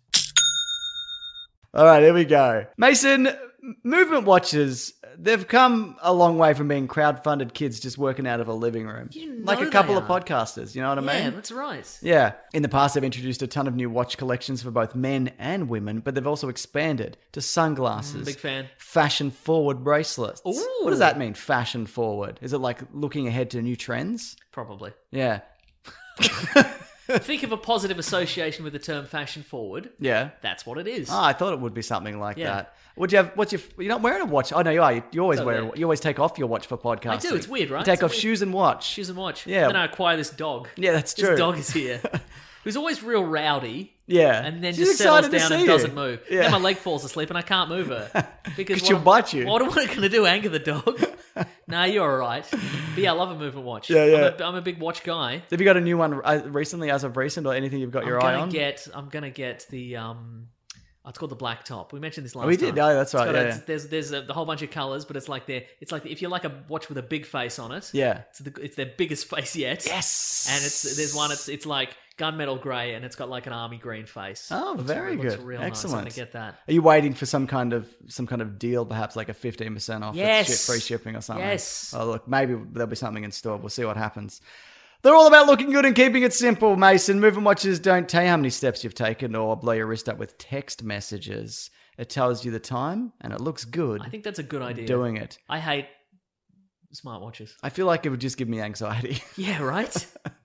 All right, here we go. Mason, movement watches, they've come a long way from being crowdfunded kids just working out of a living room. You know like a couple they of are. podcasters, you know what I Yeah, mean? that's right. Yeah. In the past, they've introduced a ton of new watch collections for both men and women, but they've also expanded to sunglasses. Mm, big fan. Fashion-forward bracelets. Ooh. What does that mean, fashion-forward? Is it like looking ahead to new trends? Probably. Yeah. Think of a positive association with the term fashion forward. Yeah. That's what it is. Oh, I thought it would be something like Yeah. that. Would you have? What's your? You're not wearing a watch. Oh no, you are. You, you always So, wear. yeah. You always take off your watch for podcasting. I do, it's weird, right? You take It's off weird. shoes and watch. Shoes and watch. Yeah. Then I acquire this dog. Yeah, that's This true. dog is here. Who's always real rowdy. Yeah. And then She's just settles excited to down see and you. doesn't move. Yeah. Then my leg falls asleep and I can't move her. Because 'Cause what she'll am- bite you. What am I going to do? Anger the dog? Nah, you're all right. But yeah, I love a movement watch. Yeah, yeah. I'm a, I'm a big watch guy. Have you got a new one uh, recently, as of recent, or anything you've got your I'm eye gonna on? get. I'm gonna get the. Um, oh, it's called the Black Top. We mentioned this last. Oh, we did. time. Oh, that's It's right. got Yeah, a- yeah. There's there's a, the whole bunch of colors, but it's like they're. It's like if you like a watch with a big face on it. Yeah. It's the, it's their biggest face yet. Yes. And it's there's one. It's it's like gunmetal grey, and it's got like an army green face. Oh, Looks- very looks good. Real nice. I'm Excellent. gonna get that. Are you waiting for some kind of some kind of deal, perhaps like a fifteen percent off, with Yes. ship, free shipping or something? Yes. Oh, look, maybe there'll be something in store. We'll see what happens. They're all about looking good and keeping it simple, Mason. Movement watches don't tell you how many steps you've taken or blow your wrist up with text messages. It tells you the time, and it looks good I think that's a good idea. doing it. I hate smartwatches. I feel like it would just give me anxiety. Yeah, right?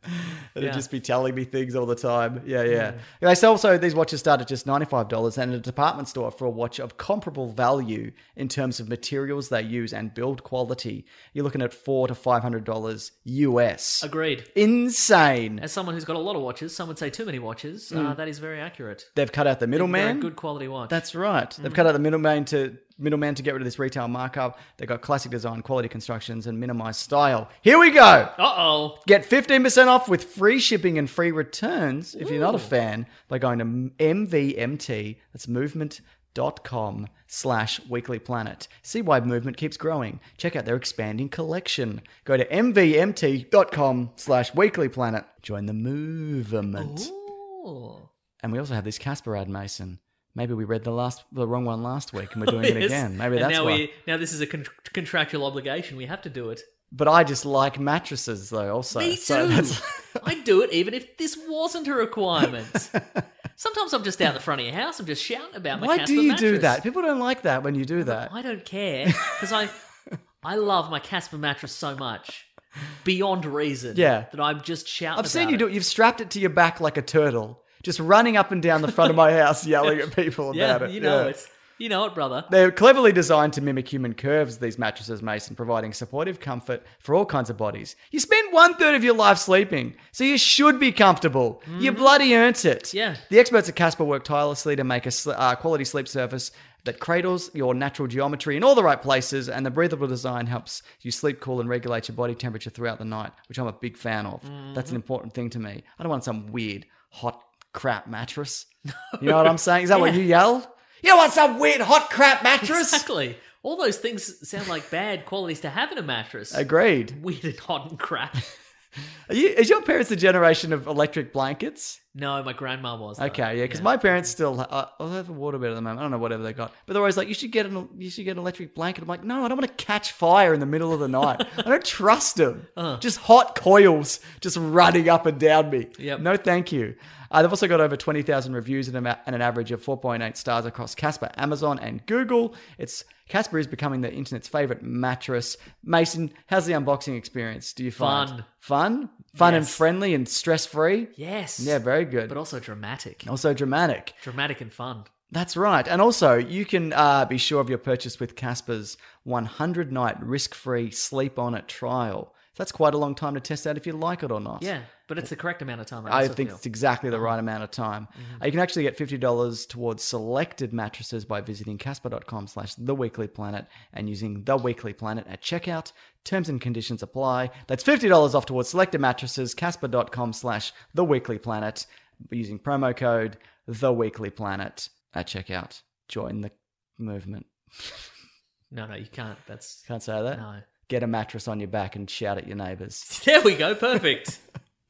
It'd Yeah. just be telling me things all the time. Yeah, yeah. They sell also these watches start at just ninety-five dollars, and at a department store for a watch of comparable value in terms of materials they use and build quality, you're looking at four to five hundred dollars U S. Agreed. Insane. As someone who's got a lot of watches, some would say too many watches, uh, that is very accurate. They've cut out the They're middleman. a good quality watch. That's right. They've cut out the middleman to middleman to get rid of this retail markup. They've got classic design, quality constructions, and minimized style. Here we go. Uh-oh. Get fifteen percent off with free shipping and free returns if you're not a fan by going to M V M T. That's movement.com slash Weekly Planet. See why Movement keeps growing. Check out their expanding collection. Go to mvmt.com slash Weekly Planet. Join the movement. Ooh. And we also have this Casper ad, Mason. Maybe we read the last, the wrong one last week, and we're doing it Yes. again. Maybe And that's now why. We, now this is a con- contractual obligation. We have to do it. But I just like mattresses, though. Also, Me So too. that's- I'd do it even if this wasn't a requirement. Sometimes I'm just out the front of your house. I'm just shouting about my Why Casper do you mattress. do that? People don't like that when you do that. I don't care because I, I love my Casper mattress so much, beyond reason. Yeah. that I'm just shouting. I've seen about you do it. You've strapped it to your back like a turtle, just running up and down the front of my house, yelling at people Yeah, about it. you know Yeah. it. You know it, brother. They're cleverly designed to mimic human curves, these mattresses, Mason, providing supportive comfort for all kinds of bodies. You spend one third of your life sleeping, so you should be comfortable. You bloody earned it. Yeah. The experts at Casper work tirelessly to make a sl- uh, quality sleep surface that cradles your natural geometry in all the right places, and the breathable design helps you sleep cool and regulate your body temperature throughout the night, which I'm a big fan of. That's an important thing to me. I don't want some weird, hot crap mattress. You know what I'm saying? Is that what Yeah. you yell? You want some weird hot crap mattress? Exactly. All those things sound like bad qualities to have in a mattress. Agreed. Weird and hot and crap. Are you, is your parents the generation of electric blankets? No, my grandma was. though. Okay, yeah, because my parents still. Uh, I'll have a waterbed at the moment. I don't know whatever they got, but they're always like, "You should get an, you should get an electric blanket." I'm like, "No, I don't want to catch fire in the middle of the night. I don't trust them. Uh-huh. Just hot coils just running up and down me. Yep. No, thank you." Uh, they've also got over twenty thousand reviews and, a, and an average of four point eight stars across Casper, Amazon, and Google. It's Casper is becoming the internet's favorite mattress. Mason, how's the unboxing experience? Do you find Fun. fun, fun and Yes. friendly and stress free? Yes. Yeah, very good. But also dramatic. Also dramatic. Dramatic and fun. That's right. And also, you can uh, be sure of your purchase with Casper's one hundred night risk-free sleep on it trial. That's quite a long time to test out if you like it or not. Yeah, but it's the correct amount of time. I, I also think feel. it's exactly the right amount of time. Mm-hmm. Uh, you can actually get fifty dollars towards selected mattresses by visiting casper.com slash The Weekly Planet and using The Weekly Planet at checkout. Terms and conditions apply. That's fifty dollars off towards selected mattresses, casper.com slash The Weekly Planet, using promo code The Weekly Planet at checkout. Join the movement. No, no, you can't. That's Can't say that? no. Get a mattress on your back and shout at your neighbours. There we go. Perfect.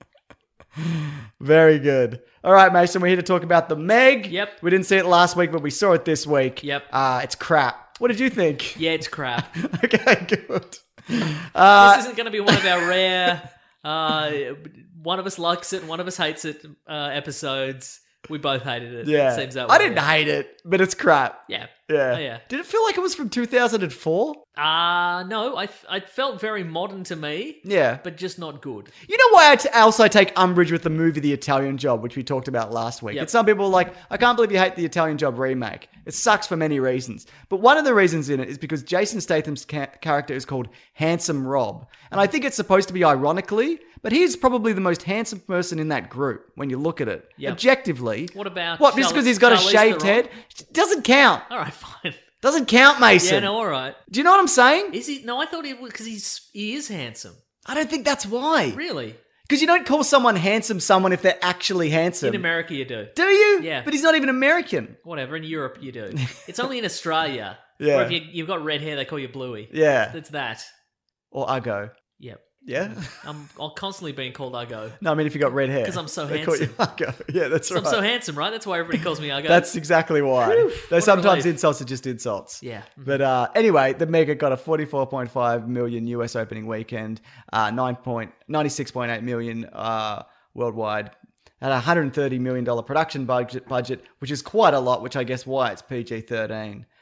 Very good. All right, Mason, we're here to talk about the Meg. Yep. We didn't see it last week, but we saw it this week. Yep. Uh, it's crap. What did you think? Yeah, it's crap. Okay, good. Uh, this isn't going to be one of our rare. Uh, one of us likes it, and one of us hates it. Uh, episodes. We both hated it. yeah. Seems that I way. didn't hate it, but it's crap. Yeah. Yeah. Oh, yeah. Did it feel like it was from two thousand four? Uh no, I, f- I felt very modern to me. Yeah. But just not good. You know why I t- also take umbrage with the movie The Italian Job, which we talked about last week? Yep. And some people are like, I can't believe you hate The Italian Job remake. It sucks for many reasons. But one of the reasons in it is because Jason Statham's ca- character is called Handsome Rob. And I think it's supposed to be ironically, but he's probably the most handsome person in that group when you look at it. Yep. Objectively. What about What, just Charlize- because he's got a Charlize shaved Theron? head? Doesn't count. All right, fine. Doesn't count, Mason. Yeah, no, all right. Do you know what I'm saying? Is he? No, I thought he was because he's he is handsome. I don't think that's why. Really? Because you don't call someone handsome someone if they're actually handsome. In America, you do. Do you? Yeah. But he's not even American. Whatever. In Europe, you do. It's only in Australia. Yeah. Where if you, you've got red hair, they call you Bluey. Yeah. It's that. Or Uggo. Yep. Yeah? I'm, I'm constantly being called Uggo. No, I mean if you got red hair. 'Cause I'm so they call you handsome. Uggo. Yeah, that's right. I'm so handsome, right? That's why everybody calls me Uggo. That's exactly why. Whew, Though what a sometimes relief. insults are just insults. Yeah. But uh, anyway, the Mega got a forty-four point five million U S opening weekend, uh, nine point ninety-six point eight million uh, worldwide, at a one hundred thirty million dollars production budget, budget, which is quite a lot, which I guess why it's P G thirteen.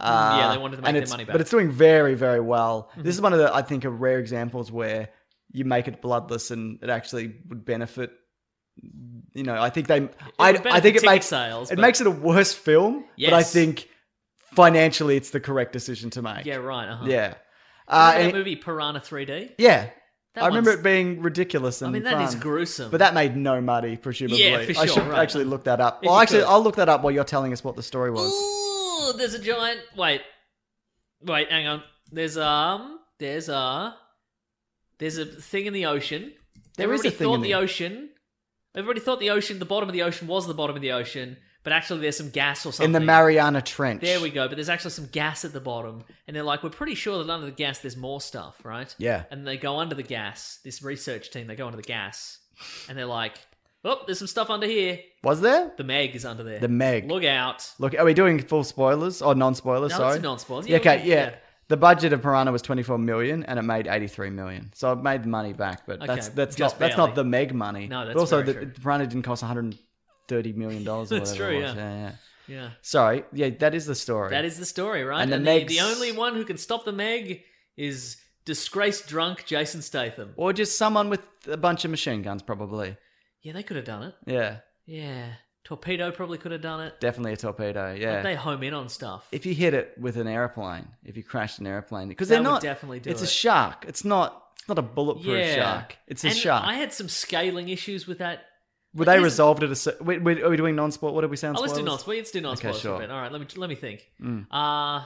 Uh, Yeah, they wanted to make and their it's- money back. But it's doing very, very well. This is one of the, I think, of rare examples where you make it bloodless and it actually would benefit. You know, I think they. I, would benefit I think it ticket makes sales, it but- makes it a worse film. But I Yes. think financially, it's the correct decision to make. Yeah, right. Uh-huh. Yeah. Uh, Remember and that it- movie Piranha three D? yeah. That I remember one's- it being ridiculous and I mean, that is fun. gruesome. But that made no money, presumably. Yeah, for I sure, should right. actually look that up. If Well, you actually, could. I'll look that up while you're telling us what the story was. Ooh, there's a giant. Wait, wait, hang on. There's um, there's a, there's a thing in the ocean. There is a Everybody thing thought in the the- ocean. Everybody thought the ocean, the bottom of the ocean, was the bottom of the ocean, but actually there's some gas or something In the Mariana Trench. There we go. But there's actually some gas at the bottom, and they're like, we're pretty sure that under the gas there's more stuff, right? Yeah. And they go under the gas. This research team, they go under the gas, and they're like, oh, there's some stuff under here. Was there? The Meg is under there. The Meg. Look out. Look, are we doing full spoilers or non-spoilers? No, sorry, it's a non-spoilers. Yeah, Yeah, okay, we- yeah. yeah. The budget of Piranha was twenty-four million, and it made eighty-three million. So it made the money back, but that's Okay, that's just not that's barely. not the Meg money. No, that's but also very the true. Piranha didn't cost one hundred thirty million dollars. Or That's whatever true, it was. yeah. yeah, yeah. Yeah. Sorry, yeah, that is the story. That is the story, right? And the the, Meg's- the only one who can stop the Meg is disgraced drunk Jason Statham. or just someone with a bunch of machine guns, probably. Yeah, they could have done it. Yeah, Yeah. Torpedo probably could have done it. definitely a torpedo. Yeah, Like, they home in on stuff. if you hit it with an airplane, if you crashed an airplane, because That they're would not definitely do It's it. a shark. It's not. It's not a bulletproof yeah. shark. It's a and shark. I had some scaling issues with that. Were Like, they here's- resolved at a? cer- Wait, wait, are we doing non-sport? What did we say on Oh, let's do spoilers? non-spoilers. Let's do non-spoilers Okay, for a sure. bit. All right, let me let me think. Mm. Uh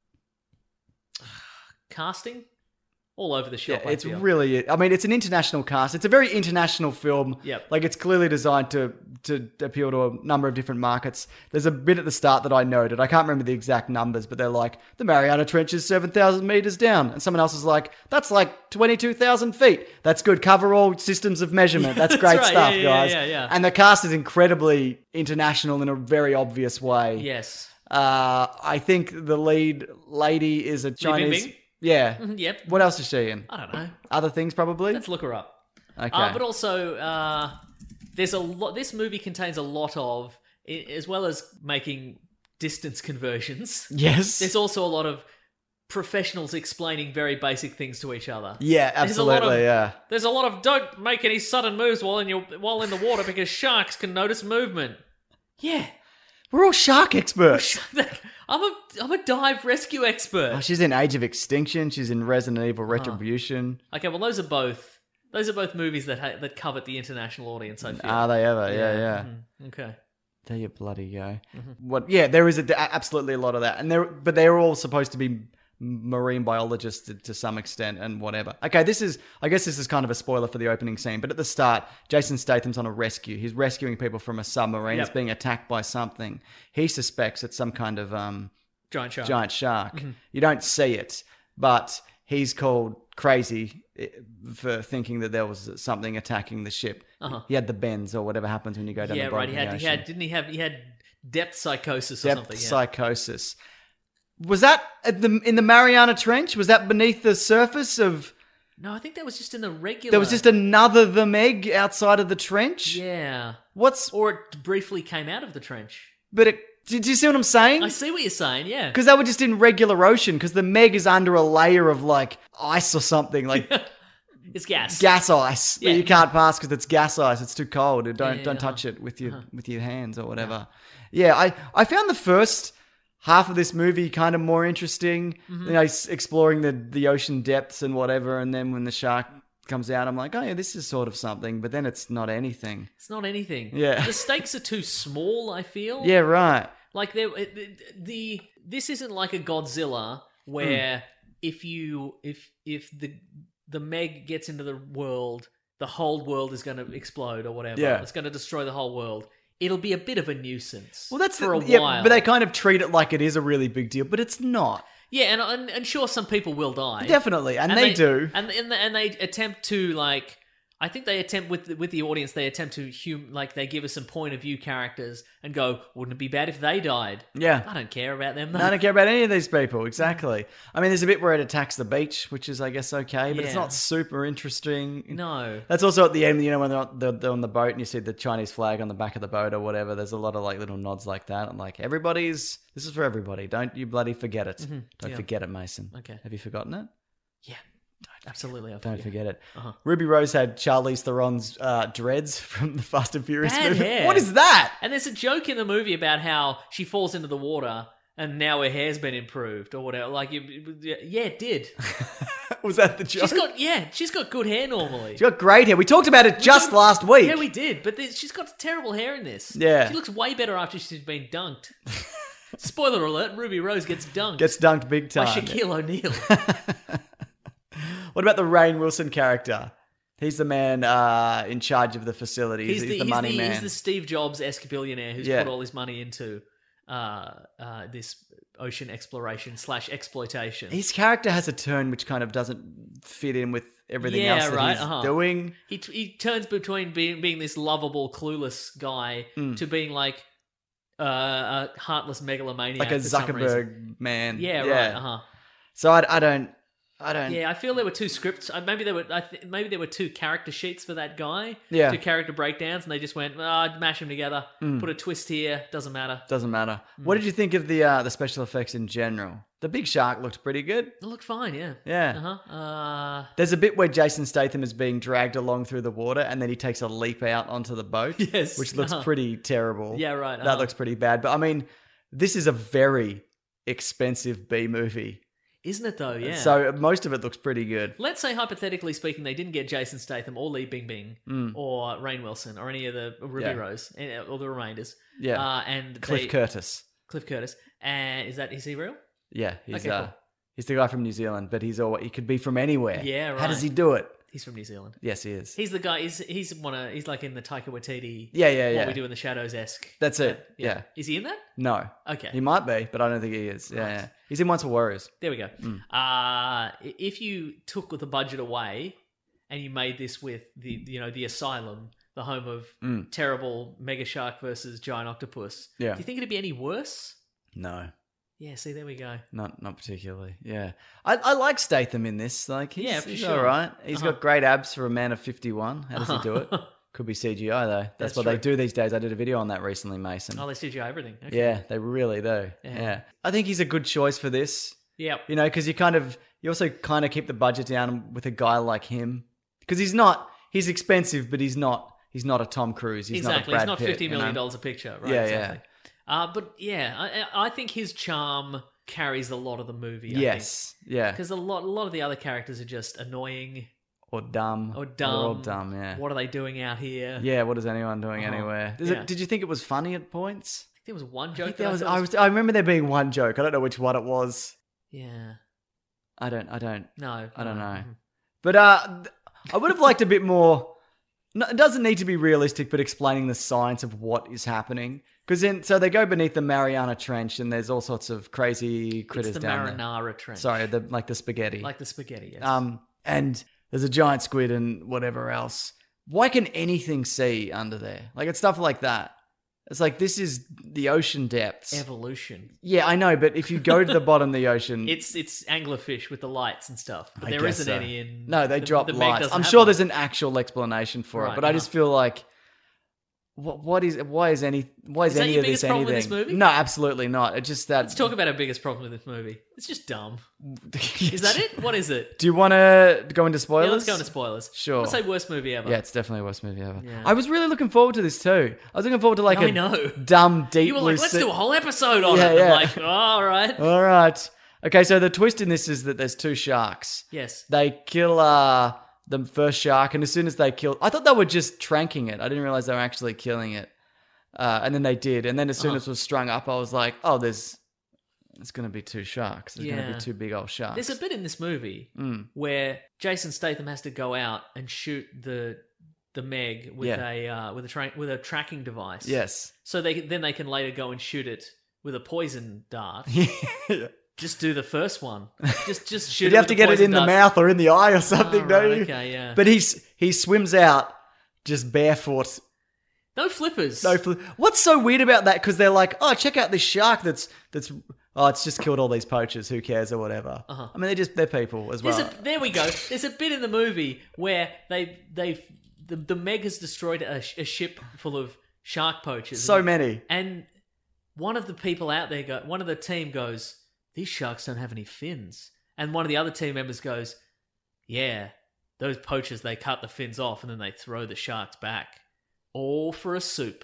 casting all over the shop. Yeah, I it's feel. really. I mean, it's an international cast. It's a very international film. Yep. Like it's clearly designed to to appeal to a number of different markets. There's a bit at the start that I noted. I can't remember the exact numbers, but they're like the Mariana Trench is seven thousand meters down, and someone else is like, that's like twenty-two thousand feet. That's good. Cover all systems of measurement. That's That's great right. stuff, Yeah, yeah, guys. yeah, yeah. And the cast is incredibly international in a very obvious way. Yes. Uh, I think the lead lady is a Chinese. Bingbing? Yeah. Yep. What else is she in? I don't know. Other things, probably. Let's look her up. Okay. Uh, but also, uh, there's a lot. This movie contains a lot of, i- as well as making distance conversions. Yes. There's also a lot of professionals explaining very basic things to each other. Yeah, There's a lot absolutely. of- Yeah. There's a lot of don't make any sudden moves while in your while in the water because sharks can notice movement. Yeah, We're all shark experts. I'm a I'm a dive rescue expert. Oh, she's in Age of Extinction. She's in Resident Evil Retribution. Okay, well those are both those are both movies that ha- that covet the international audience. I feel. Are they ever? Yeah, yeah. Mhm. Okay. There you bloody go. Mm-hmm. What? Yeah, there is a, absolutely a lot of that, and they're but they're all supposed to be marine biologists to, to some extent and whatever. Okay, this is I guess this is kind of a spoiler for the opening scene, but at the start, Jason Statham's on a rescue. He's rescuing people from a submarine that's Yep. being attacked by something. He suspects it's some kind of um Giant shark. giant shark. Mm-hmm. You don't see it, but he's called crazy eh, for thinking that there was something attacking the ship. Uh-huh. He had the bends or whatever happens when you go down Yeah, the bottom right. He of the had he ocean. had didn't he have he had depth psychosis or Depth something? Yeah. psychosis. Was that at the in the Mariana Trench? Was that beneath the surface of? No, I think that was just in the regular. There was just another the Meg outside of the trench. yeah. What's? Or it briefly came out of the trench. But it, did you see what I'm saying? I see what you're saying. Yeah. Because they were just in regular ocean. Because the Meg is under a layer of like ice or something, like It's gas. gas ice Yeah. that you can't pass because it's gas ice. It's too cold. Don't Yeah, yeah, don't uh-huh. touch it with your with your hands or whatever. Yeah, I I found the first half of this movie kind of more interesting. Mm-hmm. You know, s- exploring the the ocean depths and whatever. And then when the shark comes out, I'm like, oh yeah, this is sort of something. But then it's not anything. It's not anything. Yeah. The stakes are too small. I feel. Yeah, right. Like there, the, the this isn't like a Godzilla where if you if if the the Meg gets into the world, the whole world is going to explode or whatever. Yeah. It's going to destroy the whole world. It'll be a bit of a nuisance. Well, that's for the, a yeah, while. but they kind of treat it like it is a really big deal, but it's not. yeah, and, and and sure, some people will die. Definitely, and, they, do. and and, and they attempt to like I think they attempt with the, with the audience. They attempt to hum like they give us some point of view characters and go, wouldn't it be bad if they died? Yeah. I don't care about them. Though. I don't care about any of these people. Exactly. I mean, there's a bit where it attacks the beach, which is, I guess, okay, but it's Yeah. not super interesting. No. That's also at the end, you know, when they're on, they're, they're on the boat and you see the Chinese flag on the back of the boat or whatever. There's a lot of like little nods like that. I'm like, everybody's, this is for everybody. Don't you bloody forget it. Don't Yeah. forget it, Mason. Okay. Have you forgotten it? Yeah. Absolutely. I Don't forget. forget it. Uh-huh. Ruby Rose had Charlize Theron's uh, dreads from the Fast and Furious Bad movie. hair. What is that? And there's a joke in the movie about how she falls into the water and now her hair's been improved or whatever. Like, you, yeah, it did. Was that the joke? She's got, yeah, she's got good hair normally. She's got great hair. We talked about it just last week. Yeah, we did, but th- she's got terrible hair in this. Yeah. She looks way better after she's been dunked. Spoiler alert, Ruby Rose gets dunked Gets dunked big by time. Shaquille O'Neal. What about the Rainn Wilson character? He's the man uh, in charge of the facility. He's, He's, he's the, the money he's, the, man. he's the Steve Jobs-esque billionaire who's Yeah. put all his money into uh, uh, this ocean exploration slash exploitation. His character has a turn which kind of doesn't fit in with everything Yeah, else that right, he's uh-huh. doing. He he turns between being being this lovable, clueless guy Mm. to being like uh, a heartless megalomaniac, Like a for some reason. Zuckerberg man. Yeah, right. Uh huh. So I, I don't, I don't. Yeah, I feel there were two scripts. uh, Maybe there were. I th- maybe there were two character sheets for that guy. Yeah. Two character breakdowns, and they just went, ah, mash them together. Mm. Put a twist here. Doesn't matter. Doesn't matter. Hmm. What did you think of the uh, the special effects in general? The big shark looked pretty good. It looked fine. Yeah. Yeah. Uh huh. Uh. There's a bit where Jason Statham is being dragged along through the water, and then he takes a leap out onto the boat. Yes, which looks uh-huh. pretty terrible. Yeah, right, That uh-huh. looks pretty bad. But I mean, this is a very expensive B movie. Isn't it though? Yeah. So most of it looks pretty good. Let's say, hypothetically speaking, they didn't get Jason Statham or Lee Bingbing or Rainn Wilson or any of the or Ruby Mm. Yeah. Rose eh, or the remainders. Yeah. Uh, and Cliff they- Curtis. Cliff Curtis. And is that is he real? Yeah, he's Okay, uh, cool. he's the guy from New Zealand, but he's all he could be from anywhere. Yeah, How does right. he do it? He's from New Zealand. Yes, he is. He's the guy. He's he's one of he's like in the Taika Waititi. Yeah, yeah, What yeah. we do in the shadows esque. That's it. Yeah. Is he in that? No. Okay. He might be, but I don't think he is. Yeah, yeah. He's in Once for Warriors. There we go. Mm. Uh, if you took the budget away and you made this with the you know the asylum, the home of Mm. terrible mega shark versus giant octopus, Yeah. do you think it'd be any worse? No. Yeah. See, there we go. Not not particularly. Yeah. I, I like Statham in this. Like he's, Yeah, for he's sure. all right. He's Uh-huh. got great abs for a man of fifty-one. How does he do it? Could be C G I though. That's, That's what they true. do these days. I did a video on that recently, Mason. Oh, they C G I everything. Okay. Yeah, they really do. Yeah. Yeah. I think he's a good choice for this. Yep. You know, because you kind of you also kind of keep the budget down with a guy like him because he's not he's expensive, but he's not he's not a Tom Cruise. He's exactly. not a Brad It's not Pitt, fifty million you know? dollars a picture, right? Yeah, exactly. Uh, but yeah, I, I think his charm carries a lot of the movie. Yes. Yeah. Because a lot, a lot of the other characters are just annoying Or dumb. or They're dumb. all dumb. Yeah. What are they doing out here? Yeah. What is anyone doing Uh-huh. anywhere? Does Yeah. it, did you think it was funny at points? I think there was one I joke. think that there was. thought I was. I remember there being one joke. I don't know which one it was. Yeah. I don't. I don't. No. I don't no. know. Mhm. But uh, th- I would have liked a bit more. No, it doesn't need to be realistic, but explaining the science of what is happening. Because then, so they go beneath the Mariana Trench, and there's all sorts of crazy critters It's the down there. marinara trench. Sorry, the like the spaghetti. Like the spaghetti. Yes. um, and there's a giant squid and whatever else. Why can anything see under there? Like it's stuff like that. It's like this is the ocean depths. Evolution. Yeah, I know, but if you go to the bottom of the ocean, It's it's anglerfish with the lights and stuff, but I there guess isn't so. any in. No, they the- drop the Meg lights. doesn't I'm have sure one. there's an actual explanation for it, Right, but I uh-huh. just feel like, what, what is, why is any, why is, Is that any your of this biggest problem with anything? this movie? No, absolutely not. It's just that. Let's talk about our biggest problem with this movie. It's just dumb. Is that it? What is it? Do you want to go into spoilers? Yeah, let's go into spoilers. Sure. Let's say worst movie ever. Yeah, it's definitely the worst movie ever. Yeah. I was really looking forward to this too. I was looking forward to like I a know. dumb, deep You were blue like, let's sea- do a whole episode on Yeah, it. I'm yeah. like, oh, all right. All right. Okay, so the twist in this is that there's two sharks. Yes. They kill uh, the first shark, and as soon as they kill, I thought they were just tranking it. I didn't realize they were actually killing it. Uh, and then they did. And then as soon Uh-huh. as it was strung up, I was like, oh, there's it's going to be two sharks. There's going to Yeah. be two big old sharks. There's a bit in this movie Mm. where Jason Statham has to go out and shoot the the Meg with Yeah. a uh, with a tra- with a tracking device. Yes. So they then they can later go and shoot it with a poison dart. Yeah. Just do the first one. Just just shoot. But it you have with to the get it poison in the dart. mouth or in the eye or something, Oh, don't right, you? okay, yeah. But he's he swims out just barefoot. No flippers. No fl- What's so weird about that? Because they're like, oh, check out this shark that's that's oh, it's just killed all these poachers. Who cares or whatever. Uh-huh. I mean, they're just they're people as well. There's a, there we go. There's a bit in the movie where they they the the Meg has destroyed a, sh- a ship full of shark poachers. So and, many. And one of the people out there go. One of the team goes, "These sharks don't have any fins." And one of the other team members goes, "Yeah, those poachers, they cut the fins off and then they throw the sharks back, all for a soup."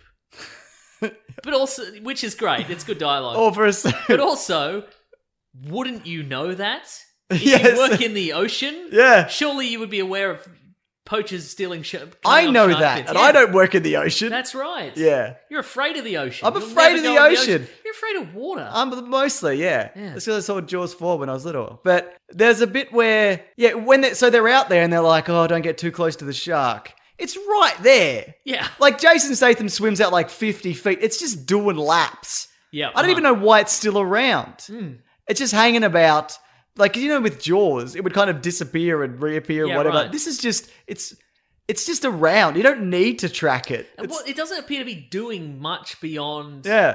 But also, which is great. It's good dialogue. All for a soup. But also, wouldn't you know that? If Yes. you work in the ocean, Yeah. surely you would be aware of poachers stealing sh- I know shark that, fins. and Yeah, I don't work in the ocean. That's right. Yeah. You're afraid of the ocean. I'm You'll afraid never of the go in ocean. You're afraid of water. Um, mostly, yeah. Yeah. That's because I saw Jaws four when I was little. But there's a bit where, yeah, when they so they're out there and they're like, oh, don't get too close to the shark. It's right there. Yeah. Like Jason Statham swims out like fifty feet. It's just doing laps. Yeah, I don't uh-huh. even know why it's still around. It's just hanging about. Like, you know, with Jaws, it would kind of disappear and reappear Yeah, and whatever. right. This is just, it's it's just around. You don't need to track it. And It's- what, it doesn't appear to be doing much beyond. yeah.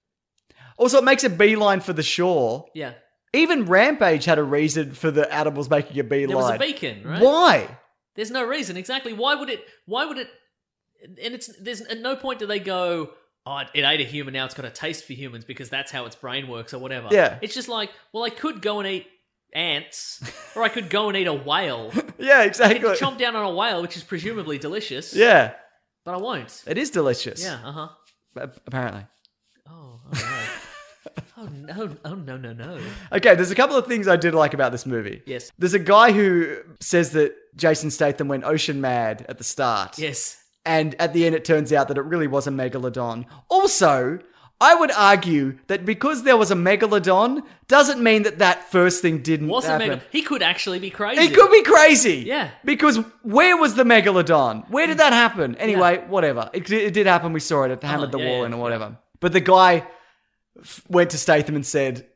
Also, it makes a beeline for the shore. Yeah. Even Rampage had a reason for the animals making a beeline. There was a beacon, right? Why? There's no reason exactly. Why would it? Why would it? And it's there's at no point do they go, oh, it ate a human, now it's got a taste for humans because that's how its brain works or whatever. Yeah. It's just like, well, I could go and eat ants, or I could go and eat a whale. Yeah, I exactly. could chomp down on a whale, which is presumably delicious. Yeah, but I won't. it is delicious. Yeah. Uh huh. A- apparently. Oh. Oh no. oh no. Oh no. No. No. Okay, there's a couple of things I did like about this movie. Yes. There's a guy who says that Jason Statham went ocean mad at the start. Yes. And at the end, it turns out that it really was a megalodon. Also, I would argue that because there was a megalodon doesn't mean that that first thing didn't Wasn't happen. mega. He could actually be crazy. It could be crazy. Yeah. Because where was the megalodon? Where did that happen? Anyway, whatever. It, it did happen. We saw it. It hammered the yeah, wall yeah, in or whatever. But the guy f- went to Statham and said,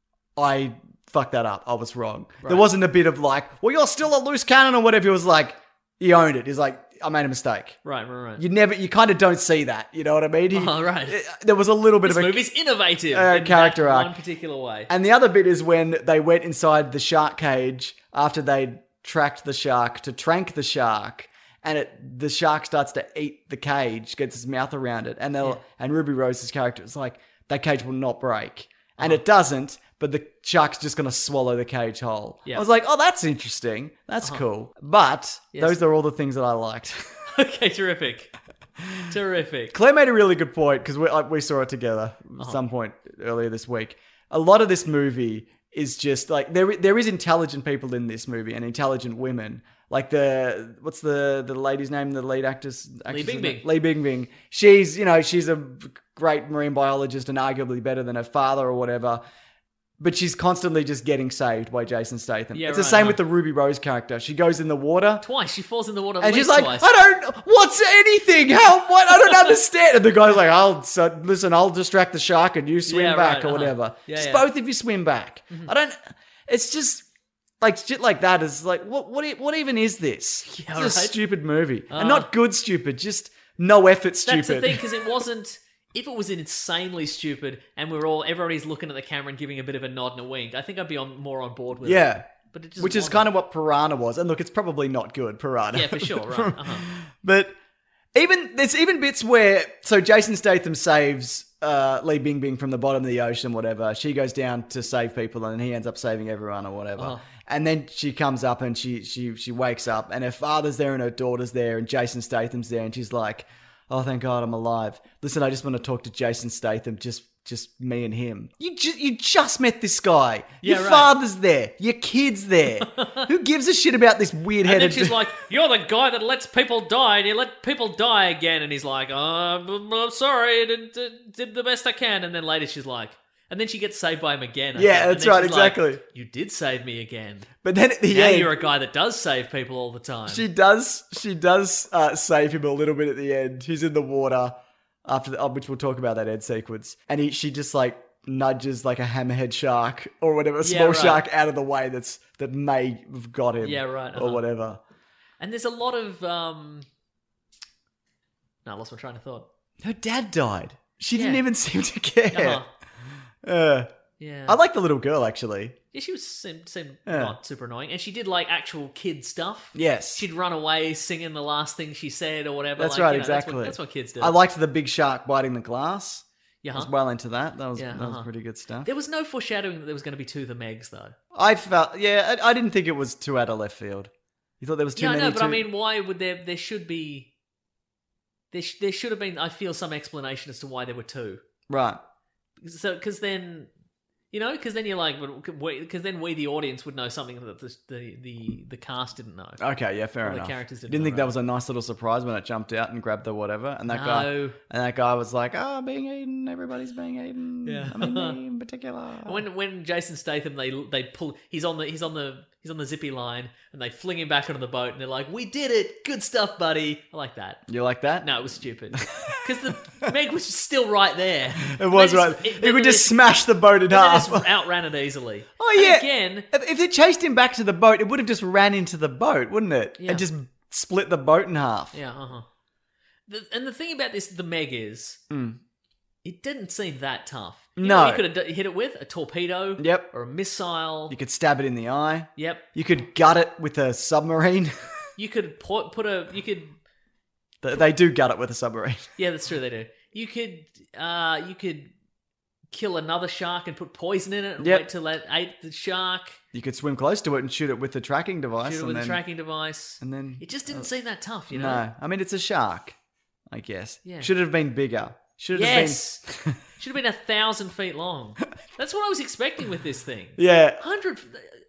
I fucked that up. I was wrong. There wasn't a bit of like, well, you're still a loose cannon or whatever. He was like, he owned it. He's like, I made a mistake. Right. Right. Right. You never, you kind of don't see that. You know what I mean? He- Oh, right. it- there was a little bit This of a movie's innovative. uh, in character that arc. one particular way. And the other bit is when they went inside the shark cage after they'd tracked the shark to trank the shark, and it the shark starts to eat the cage, gets his mouth around it, and they'll and Ruby Rose's character is like, that cage will not break. And Uh-huh. it doesn't, but the shark's just gonna swallow the cage whole. Yeah. I was like, oh, that's interesting. That's cool. But Yes. those are all the things that I liked. Okay, terrific. Terrific. Claire made a really good point because we, like, we saw it together Uh-huh. at some point earlier this week. A lot of this movie is just like there. There is intelligent people in this movie and intelligent women. Like the what's the the lady's name? The lead actress, actress's Bingbing. name? Lee Bingbing. She's you know she's a great marine biologist and arguably better than her father or whatever. But she's constantly just getting saved by Jason Statham. Yeah, it's the right, same right. with the Ruby Rose character. She goes in the water. Twice. She falls in the water at And she's least like, twice. I don't, what's anything? How, what? I don't understand. And the guy's like, I'll, so, listen, I'll distract the shark and you swim Yeah, back right, or uh-huh. whatever. Yeah, just yeah. Mm-hmm. both of you swim back. I don't, it's just, like, shit like that is like, what, what, e- what even is this? Yeah, it's a right. stupid movie. Uh. and not good stupid, just no effort stupid. That's the thing, because it wasn't... If it was insanely stupid and we we're all... Everybody's looking at the camera and giving a bit of a nod and a wink, I think I'd be on more on board with it. yeah. But it just Which is wasn't. kind of what Piranha was. And look, it's probably not good, Piranha. Yeah, for sure, right. Uh-huh. But even there's even bits where so Jason Statham saves uh, Lee Bingbing from the bottom of the ocean, whatever. She goes down to save people, and he ends up saving everyone or whatever. Uh-huh. And then she comes up and she she she wakes up, and her father's there and her daughter's there, and Jason Statham's there, and she's like, "Oh, thank God, I'm alive. Listen, I just want to talk to Jason Statham, just." Just me and him. You ju- you just met this guy. Yeah, Your right. father's there. Your kid's there. Who gives a shit about this weird And then headed? she's like, you're the guy that lets people die, and you let people die again. And he's like, oh, I'm I'm sorry, I did, did, did the best I can. And then later she's like, and then she gets saved by him again. I Yeah, think. And that's then right, she's like, exactly. you did save me again. But then at the Now end, you're a guy that does save people all the time. She does. She does uh, save him a little bit at the end. He's in the water after, the, uh, which we'll talk about that end sequence, and he, she just like nudges like a hammerhead shark or whatever, a small right. shark out of the way that's that may have got him. Yeah, right, Or uh-huh. whatever. And there's a lot of um. No, I lost my train of thought. Her dad died. She didn't Yeah. even seem to care. Uh-huh. Uh, Yeah. I like the little girl, actually. Yeah, she was seemed, seemed Yeah. not super annoying, and she did like actual kid stuff. Yes. She'd run away singing the last thing she said or whatever. That's like, right, you know, exactly. That's what, that's what kids do. I liked the big shark biting the glass. Yeah, I was huh? well into that. That was Yeah, that was uh-huh. pretty good stuff. There was no foreshadowing that there was going to be two the Megs though. I felt, yeah, I, I didn't think it was too out of left field. You thought there was too Yeah, I many? know, but too... I mean, why would there? There should be. There, sh- there should have been. I feel some explanation as to why there were two. right. So, because then, you know, because then you're like, because then we, the audience, would know something that the the the, the cast didn't know. Okay, yeah, fair Or the enough. characters didn't didn't think know, that was a nice little surprise when it jumped out and grabbed the whatever, and that No. guy and that guy was like, "Ah, being eaten. Everybody's being eaten. Yeah. I mean, me in particular." When when Jason Statham they they pull he's on the he's on the he's on the zippy line and they fling him back onto the boat and they're like, "We did it, good stuff, buddy." I like that. You like that? No, it was stupid because the Meg was still right there. It was They right. just- It, they would just just- smash the boat in they half. just outran it easily. Oh And yeah. again, if, if it chased him back to the boat, it would have just ran into the boat, wouldn't it? Yeah. And just split the boat in half. yeah, uh huh. The, and the thing about this, the Meg is, it didn't seem that tough. You know No. what you could have d- hit it with a torpedo. Yep. Or a missile. You could stab it in the eye. Yep. You could gut it with a submarine. You could put put a. You could. They- they do gut it with a submarine. Yeah, that's true. They do. You could. Uh, you could kill another shark and put poison in it and Yep. wait till it ate the shark. You could swim close to it and shoot it with the tracking device. Shoot it and with then, a tracking device. And then It just didn't seem that tough, you know. no, I mean it's a shark. I guess. Yeah. Should have been bigger. Should have Yes. been. Should have been a thousand feet long. That's what I was expecting with this thing. Yeah. Hundred.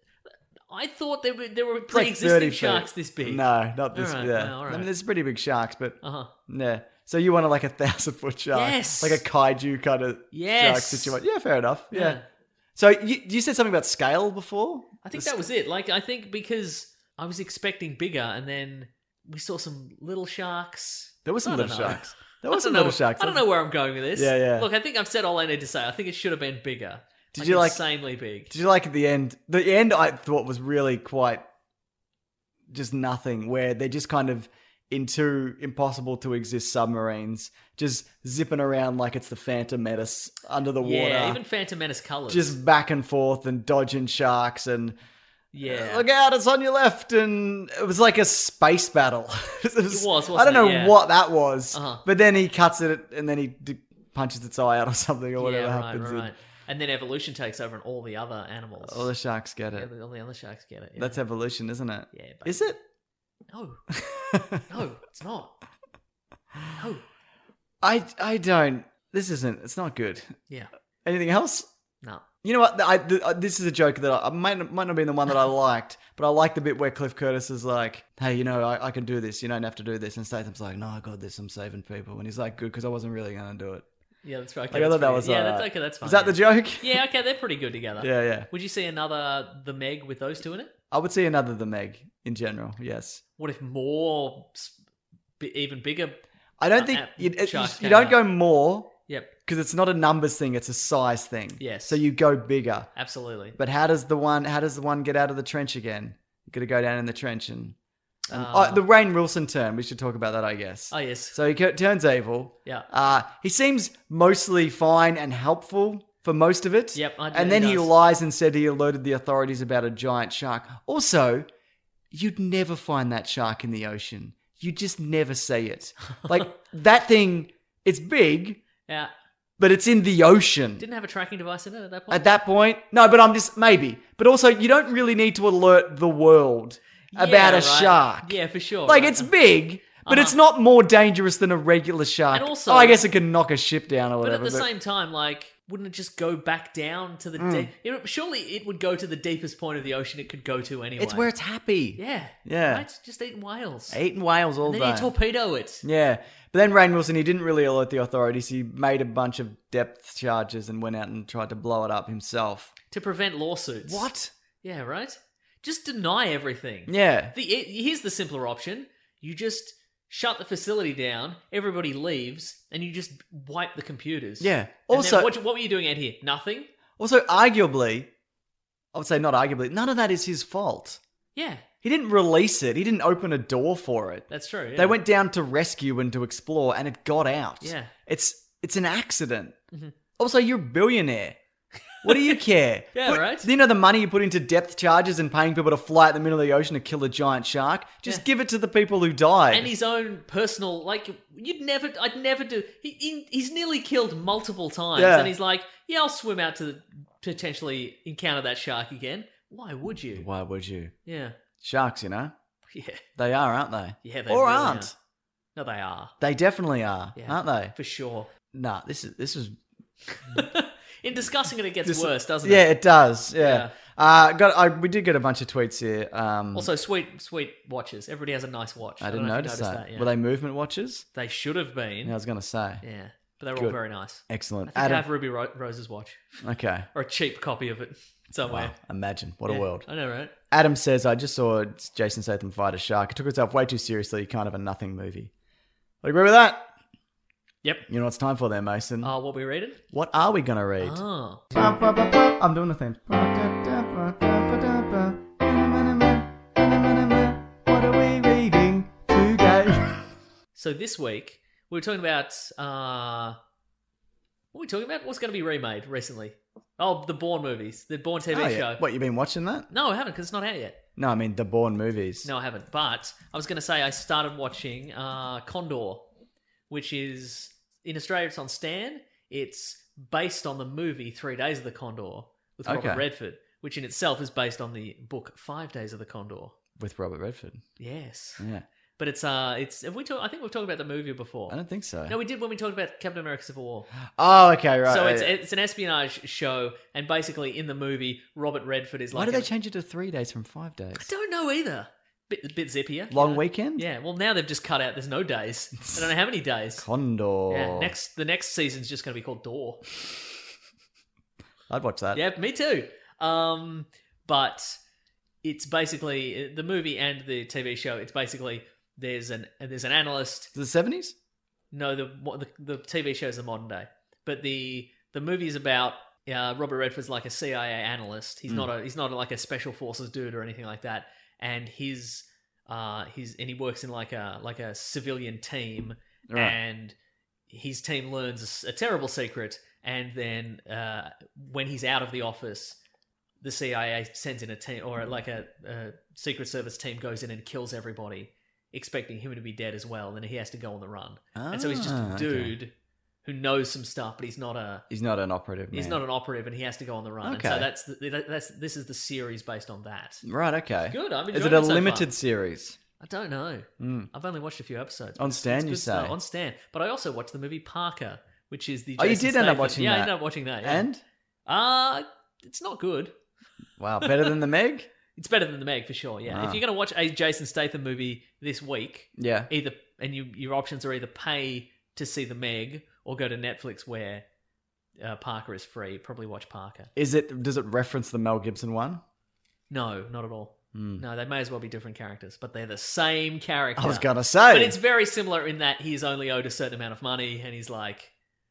I thought there were there were It's like pre-existing thirty feet. sharks this big. No, not this. All right, yeah. well, all I right. mean, there's pretty big sharks, but Uh huh. yeah. So you wanted like a thousand foot shark, Yes. like a kaiju kind of Yes. shark situation. Yeah, fair enough. Yeah. Yeah. So you you said something about scale before. I think The that was it. Like I think because I was expecting bigger, and then we saw some little sharks. There was some I don't little know. sharks. There I was don't some know- little sharks. I don't know where I'm going with this. Yeah, yeah. Look, I think I've said all I need to say. I think it should have been bigger. Did you like- insanely big? Did you like at the end? The end I thought was really quite just nothing, where they're just kind of in two impossible to exist submarines, just zipping around like it's the Phantom Menace under the water. Yeah, even Phantom Menace colors. just back and forth and dodging sharks and yeah. look out, it's on your left, and it was like a space battle. it, was, It was, I wasn't don't know it? Yeah. what that was, Uh-huh. but then he cuts it and then he d- punches its eye out or something or whatever yeah, right, happens. right, and right. And then evolution takes over, and all the other animals, All the sharks get yeah, it. all the other sharks get it. Yeah. That's evolution, isn't it? Yeah, but- Is it? no, no, it's not. No, I I don't. This isn't. It's not good. yeah, Anything else? no. You know what? I, th- uh, this is a joke that I, I might not- might not be the one that I liked, but I like the bit where Cliff Curtis is like, "Hey, you know, I, I can do this. You don't have to do this." And Statham's like, "No, I got this. I'm saving people." And he's like, "Good, because I wasn't really going to do it." Yeah, that's right. Okay, Like, I that's thought that pretty- was. yeah, alright. that's okay. That's fine. Is that yeah. the joke? Yeah, okay, they're pretty good together. Yeah, yeah. Would you see another The Meg with those two in it? I would see another The Meg in general. Yes. What if more, s- b- even bigger? I don't Uh, think uh, you, you, sharks you came don't out. go more Yep, because it's not a numbers thing; it's a size thing. Yes. So you go bigger. absolutely. But how does the one? How does the one get out of the trench again? You got to go down in the trench and. and Uh, oh, the Rainn Wilson turn. We should talk about that, I guess. Oh yes, So he co- turns evil. Yeah. Uh, he seems mostly fine and helpful for most of it. Yep, I- And he then he does. lies and said he alerted the authorities about a giant shark. Also, you'd never find that shark in the ocean. You just never see it. Like that thing, it's big, yeah. but it's in the ocean. Didn't have a tracking device in it at that point. At that point, no, but I'm just maybe. But also, you don't really need to alert the world about Yeah, a right. shark. Yeah, for sure. Like right. it's big, but Uh-huh. it's not more dangerous than a regular shark. And also- oh, I guess it can knock a ship down or But whatever. at the same time, like, wouldn't it just go back down to the Mm. deep? It, surely it would go to the deepest point of the ocean it could go to anyway. it's where it's happy. yeah, Yeah. Right? Just eating whales. Eating whales all and then day. you torpedo it. Yeah. But then Rainn Wilson, he didn't really alert the authorities. He made a bunch of depth charges and went out and tried to blow it up himself. To prevent lawsuits. What? Yeah, right? Just deny everything. Yeah. The, it, here's the simpler option. You just shut the facility down, everybody leaves, and you just wipe the computers. Yeah. And Also- then what, what were you doing out here? Nothing? Also, arguably, I would say not arguably, none of that is his fault. Yeah, He didn't release it. He didn't open a door for it. that's true. Yeah. They went down to rescue and to explore, and it got out. Yeah. It's it's an accident. Also, you're a billionaire. What do you care? Yeah, Put- right? You know the money you put into depth charges and paying people to fly out the middle of the ocean to kill a giant shark? Just Yeah. give it to the people who died. And his own personal, like, you'd never, I'd never do. He, he He's nearly killed multiple times, Yeah. and he's like, yeah, I'll swim out to the, potentially encounter that shark again. Why would you? Why would you? Yeah, Sharks, you know? yeah, They are, aren't they? yeah. They or really aren't. are. No, they are They definitely are, Yeah. aren't they? for sure. Nah, this is this is In discussing it, it gets this- worse, doesn't yeah, it? it does. Yeah. Yeah. Uh, got I, we did get a bunch of tweets here. Um, Also, sweet, sweet watches. Everybody has a nice watch. I don't didn't know if you notice noticed that. yeah. Were they movement watches? They should have been. Yeah, I was going to say. Yeah, but they were all Good. very nice. Excellent. I think I Adam. have Ruby Ro- Rose's watch, Okay. or a cheap copy of it somewhere. Wow. Imagine. What a Yeah, world. I know, right? Adam says, I just saw Jason Statham fight a shark. It took itself way too seriously, kind of a nothing movie. I agree with that. Yep. You know what it's time for there, Mason? Oh, what we reading? What are we going to read? Oh. I'm doing the thing. What are we reading today? So this week we were talking about uh, what were we talking about? What's going to be remade recently? Oh, the Bourne movies, the Bourne T V Oh, yeah. show. What, you been watching that? No, I haven't because it's not out yet. No, I mean the Bourne movies. No, I haven't. But I was going to say I started watching uh, Condor, which is in Australia. It's on Stan. It's based on the movie Three Days of the Condor with Robert Okay. Redford, which in itself is based on the book Five Days of the Condor. With Robert Redford. Yes, Yeah. but it's uh, it's have we talk, I think we've talked about the movie before. I don't think so. No, we did when we talked about Captain America: Civil War. Oh, okay, right. So right, it's yeah. it's an espionage show, and basically in the movie, Robert Redford is like. Why did a- they change it to three days from five days? I don't know either. Bit bit zippier. you Long know? weekend? Yeah. Well, now they've just cut out. There's no days. I don't know how many days. Condor. Yeah. Next, the next season's just going to be called Door. I'd watch that. Yeah, me too. Um, but it's basically the movie and the T V show. It's basically there's an there's an analyst. The seventies? No, the the, the T V show is the modern day, but the the movie is about uh, Robert Redford's like a C I A analyst. He's not a he's not like a special forces dude or anything like that. And his uh his and he works in like a like a civilian team, Right. and his team learns a, s- a terrible secret, and then uh when he's out of the office, the C I A sends in a team, or like a, a Secret Service team goes in and kills everybody, expecting him to be dead as well. Then he has to go on the run, and so he's just Ah, a okay. dude who knows some stuff, but he's not a He's not an operative man. he's not an operative, and he has to go on the run. Okay. And so that's the, that's this is the series based on that. Right, okay. Good, I'm Is enjoying it a it so limited far. series? I don't know. Mm. I've only watched a few episodes. On but it's- Stan, it's you good stuff. say? On Stan, but I also watched the movie Parker, which is the Oh, you Jason did end up Statham- watching yeah, I that? ended up watching that. Yeah. And? uh it's not good. Wow, better than the Meg? It's better than the Meg for sure. Yeah, Ah. if you're going to watch a Jason Statham movie this week, Yeah. either and you your options are either pay to see the Meg or go to Netflix where uh, Parker is free. Probably watch Parker. Is it? Does it reference the Mel Gibson one? No, not at all. Hmm. No, they may as well be different characters, but they're the same character. I was gonna say. But it's very similar in that he's only owed a certain amount of money, and he's like,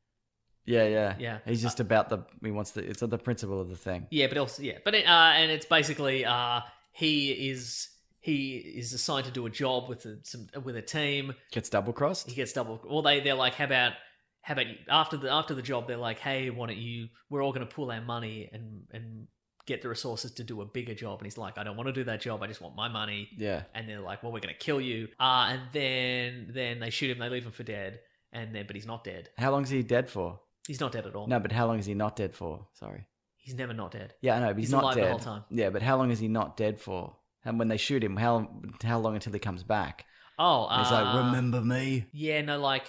Yeah, yeah, Yeah. He's just about the. He wants the. It's the principle of the thing. yeah, but also yeah, but it, uh, and it's basically uh, he is he is assigned to do a job with a, some with a team. Gets double crossed. He gets double. Well, they they're like, how about how about you, after the after the job? They're like, hey, why don't you? We're all going to pool our money and and get the resources to do a bigger job. And he's like, I don't want to do that job. I just want my money. Yeah. And they're like, well, we're going to kill you. Uh, and then then they shoot him. They leave him for dead. And then but he's not dead. How long is he dead for? He's not dead at all. No, but how long is he not dead for? Sorry. He's never not dead. Yeah, I know, but he's, He's not alive the dead whole time. Yeah, but how long is he not dead for? And when they shoot him, how how long until he comes back? Oh, And he's uh, like, remember me? Yeah, no, like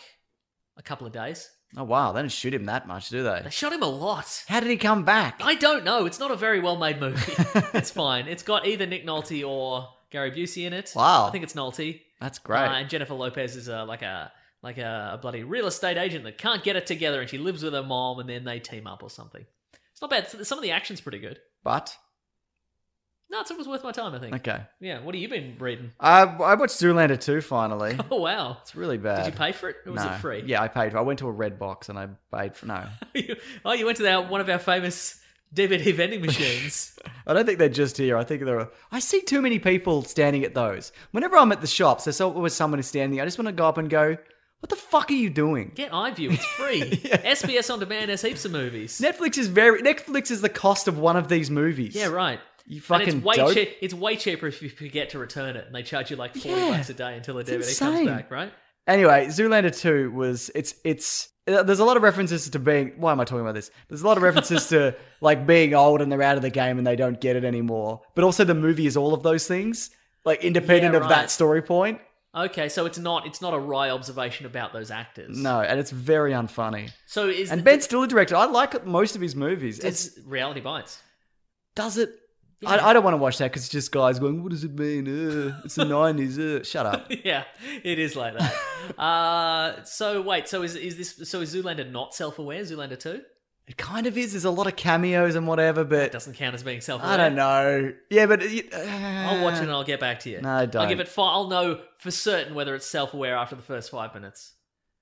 a couple of days. Oh wow, they don't shoot him that much, do they? They shot him a lot. How did he come back? I don't know. It's not a very well made movie. It's fine. It's got either Nick Nolte or Gary Busey in it. Wow. I think it's Nolte. That's great. Uh, and Jennifer Lopez is a, like a like a, a bloody real estate agent that can't get it together, and she lives with her mom, and then they team up or something. It's not bad. Some of the action's pretty good. but No, it was worth my time, I think. Okay. Yeah, what have you been reading? Uh, I watched Zoolander two finally. Oh, wow. It's really bad. Did you pay for it, or was no. it free? Yeah, I paid for it. I went to a red box and I paid for no. Oh, you went to our, one of our famous D V D vending machines. I don't think they're just here. I think there are. I see too many people standing at those. Whenever I'm at the shops, there's always someone standing there. I just want to go up and go, what the fuck are you doing? Get iView, it's free. yeah. S B S On Demand has heaps of movies. Netflix is very. Netflix is the cost of one of these movies. Yeah, right. You fucking and it's way dope. cheap. It's way cheaper if you forget to return it, and they charge you like forty Yeah. bucks a day until the It's D V D insane. comes back, right? Anyway, Zoolander two was it's it's uh, there's a lot of references to being why am I talking about this? There's a lot of references to like being old and they're out of the game and they don't get it anymore. But also the movie is all of those things, like independent Yeah, of right. that story point. Okay, so it's not it's not a wry observation about those actors. No, and it's very unfunny. So is And the, Ben Stiller directed. I like most of his movies. It's it's Reality Bites. does it? Yeah. I, I don't want to watch that because it's just guys going, "What does it mean? Uh, it's the nineties." Uh. Shut up. Yeah, it is like that. uh, so wait, so is is this so is Zoolander not self-aware? Zoolander two It kind of is. There's a lot of cameos and whatever, but doesn't count as being self-aware. I don't know. Yeah, but uh, I'll watch it and I'll get back to you. No, don't. I'll give it five. I'll know for certain whether it's self-aware after the first five minutes.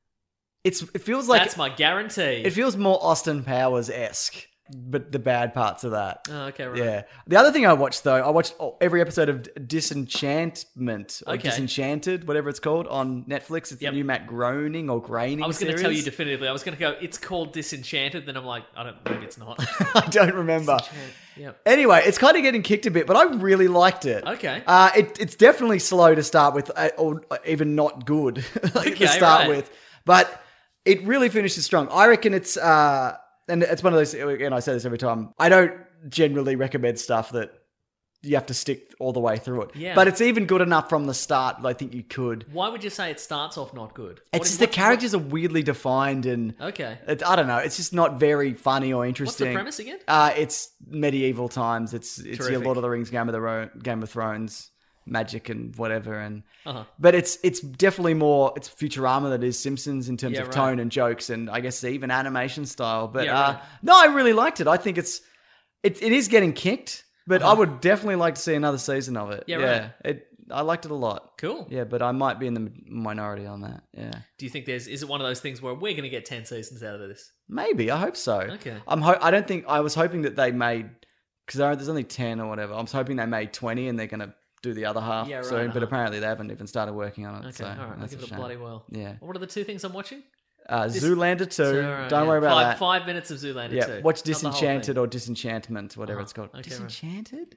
It's it feels like That's my guarantee. it feels more Austin Powers esque, but the bad parts of that. Oh, okay, right. Yeah. The other thing I watched though, I watched every episode of Disenchantment or Okay. Disenchanted, whatever it's called, on Netflix. It's Yep. the new Matt Groening or Groening I was going to series. tell you definitively. I was going to go. It's called Disenchanted. Then I'm like, I don't. Maybe it's not. I don't remember. Disenchant- Yep. Anyway, it's kind of getting kicked a bit, but I really liked it. Okay. Uh, it, it's definitely slow to start with, uh, or even not good like, Okay, to start right. with. But it really finishes strong. I reckon it's, uh, and it's one of those, and I say this every time, I don't generally recommend stuff that you have to stick all the way through it. Yeah. But it's even good enough from the start that I think you could. Why would you say it starts off not good? It's What- just the what- characters are weirdly defined and Okay. it, I don't know. It's just not very funny or interesting. premise again? Uh, it's medieval times. It's it's your Terrific. Lord of the Rings, Game of the Ro- Game of Thrones, magic and whatever. And Uh-huh. but it's it's definitely more it's Futurama than it is Simpsons in terms Yeah, of right. tone and jokes and I guess even animation style. But Yeah, uh, right. no, I really liked it. I think it's it it is getting kicked, but I would definitely like to see another season of it. Uh-huh. Yeah, right. It I liked it a lot. Cool. Yeah, but I might be in the minority on that. Yeah. Do you think there's is it one of those things where we're going to get ten seasons out of this? Maybe. I hope so. Okay. I'm. Ho- I don't think. I was hoping that they made because there's only ten or whatever. I was hoping they made twenty and they're going to do the other half Yeah, right, soon. But uh-huh. apparently they haven't even started working on it. Okay, so all right. I'll that's give a it a shame. bloody well. Yeah. What are the two things I'm watching? Uh, Dis- Zoolander two. So, all right, don't yeah. worry about five, that. Five minutes of Zoolander yeah. two. Watch Not the whole Disenchanted thing. or Disenchantment, whatever Oh, it's called. okay, right. Disenchanted.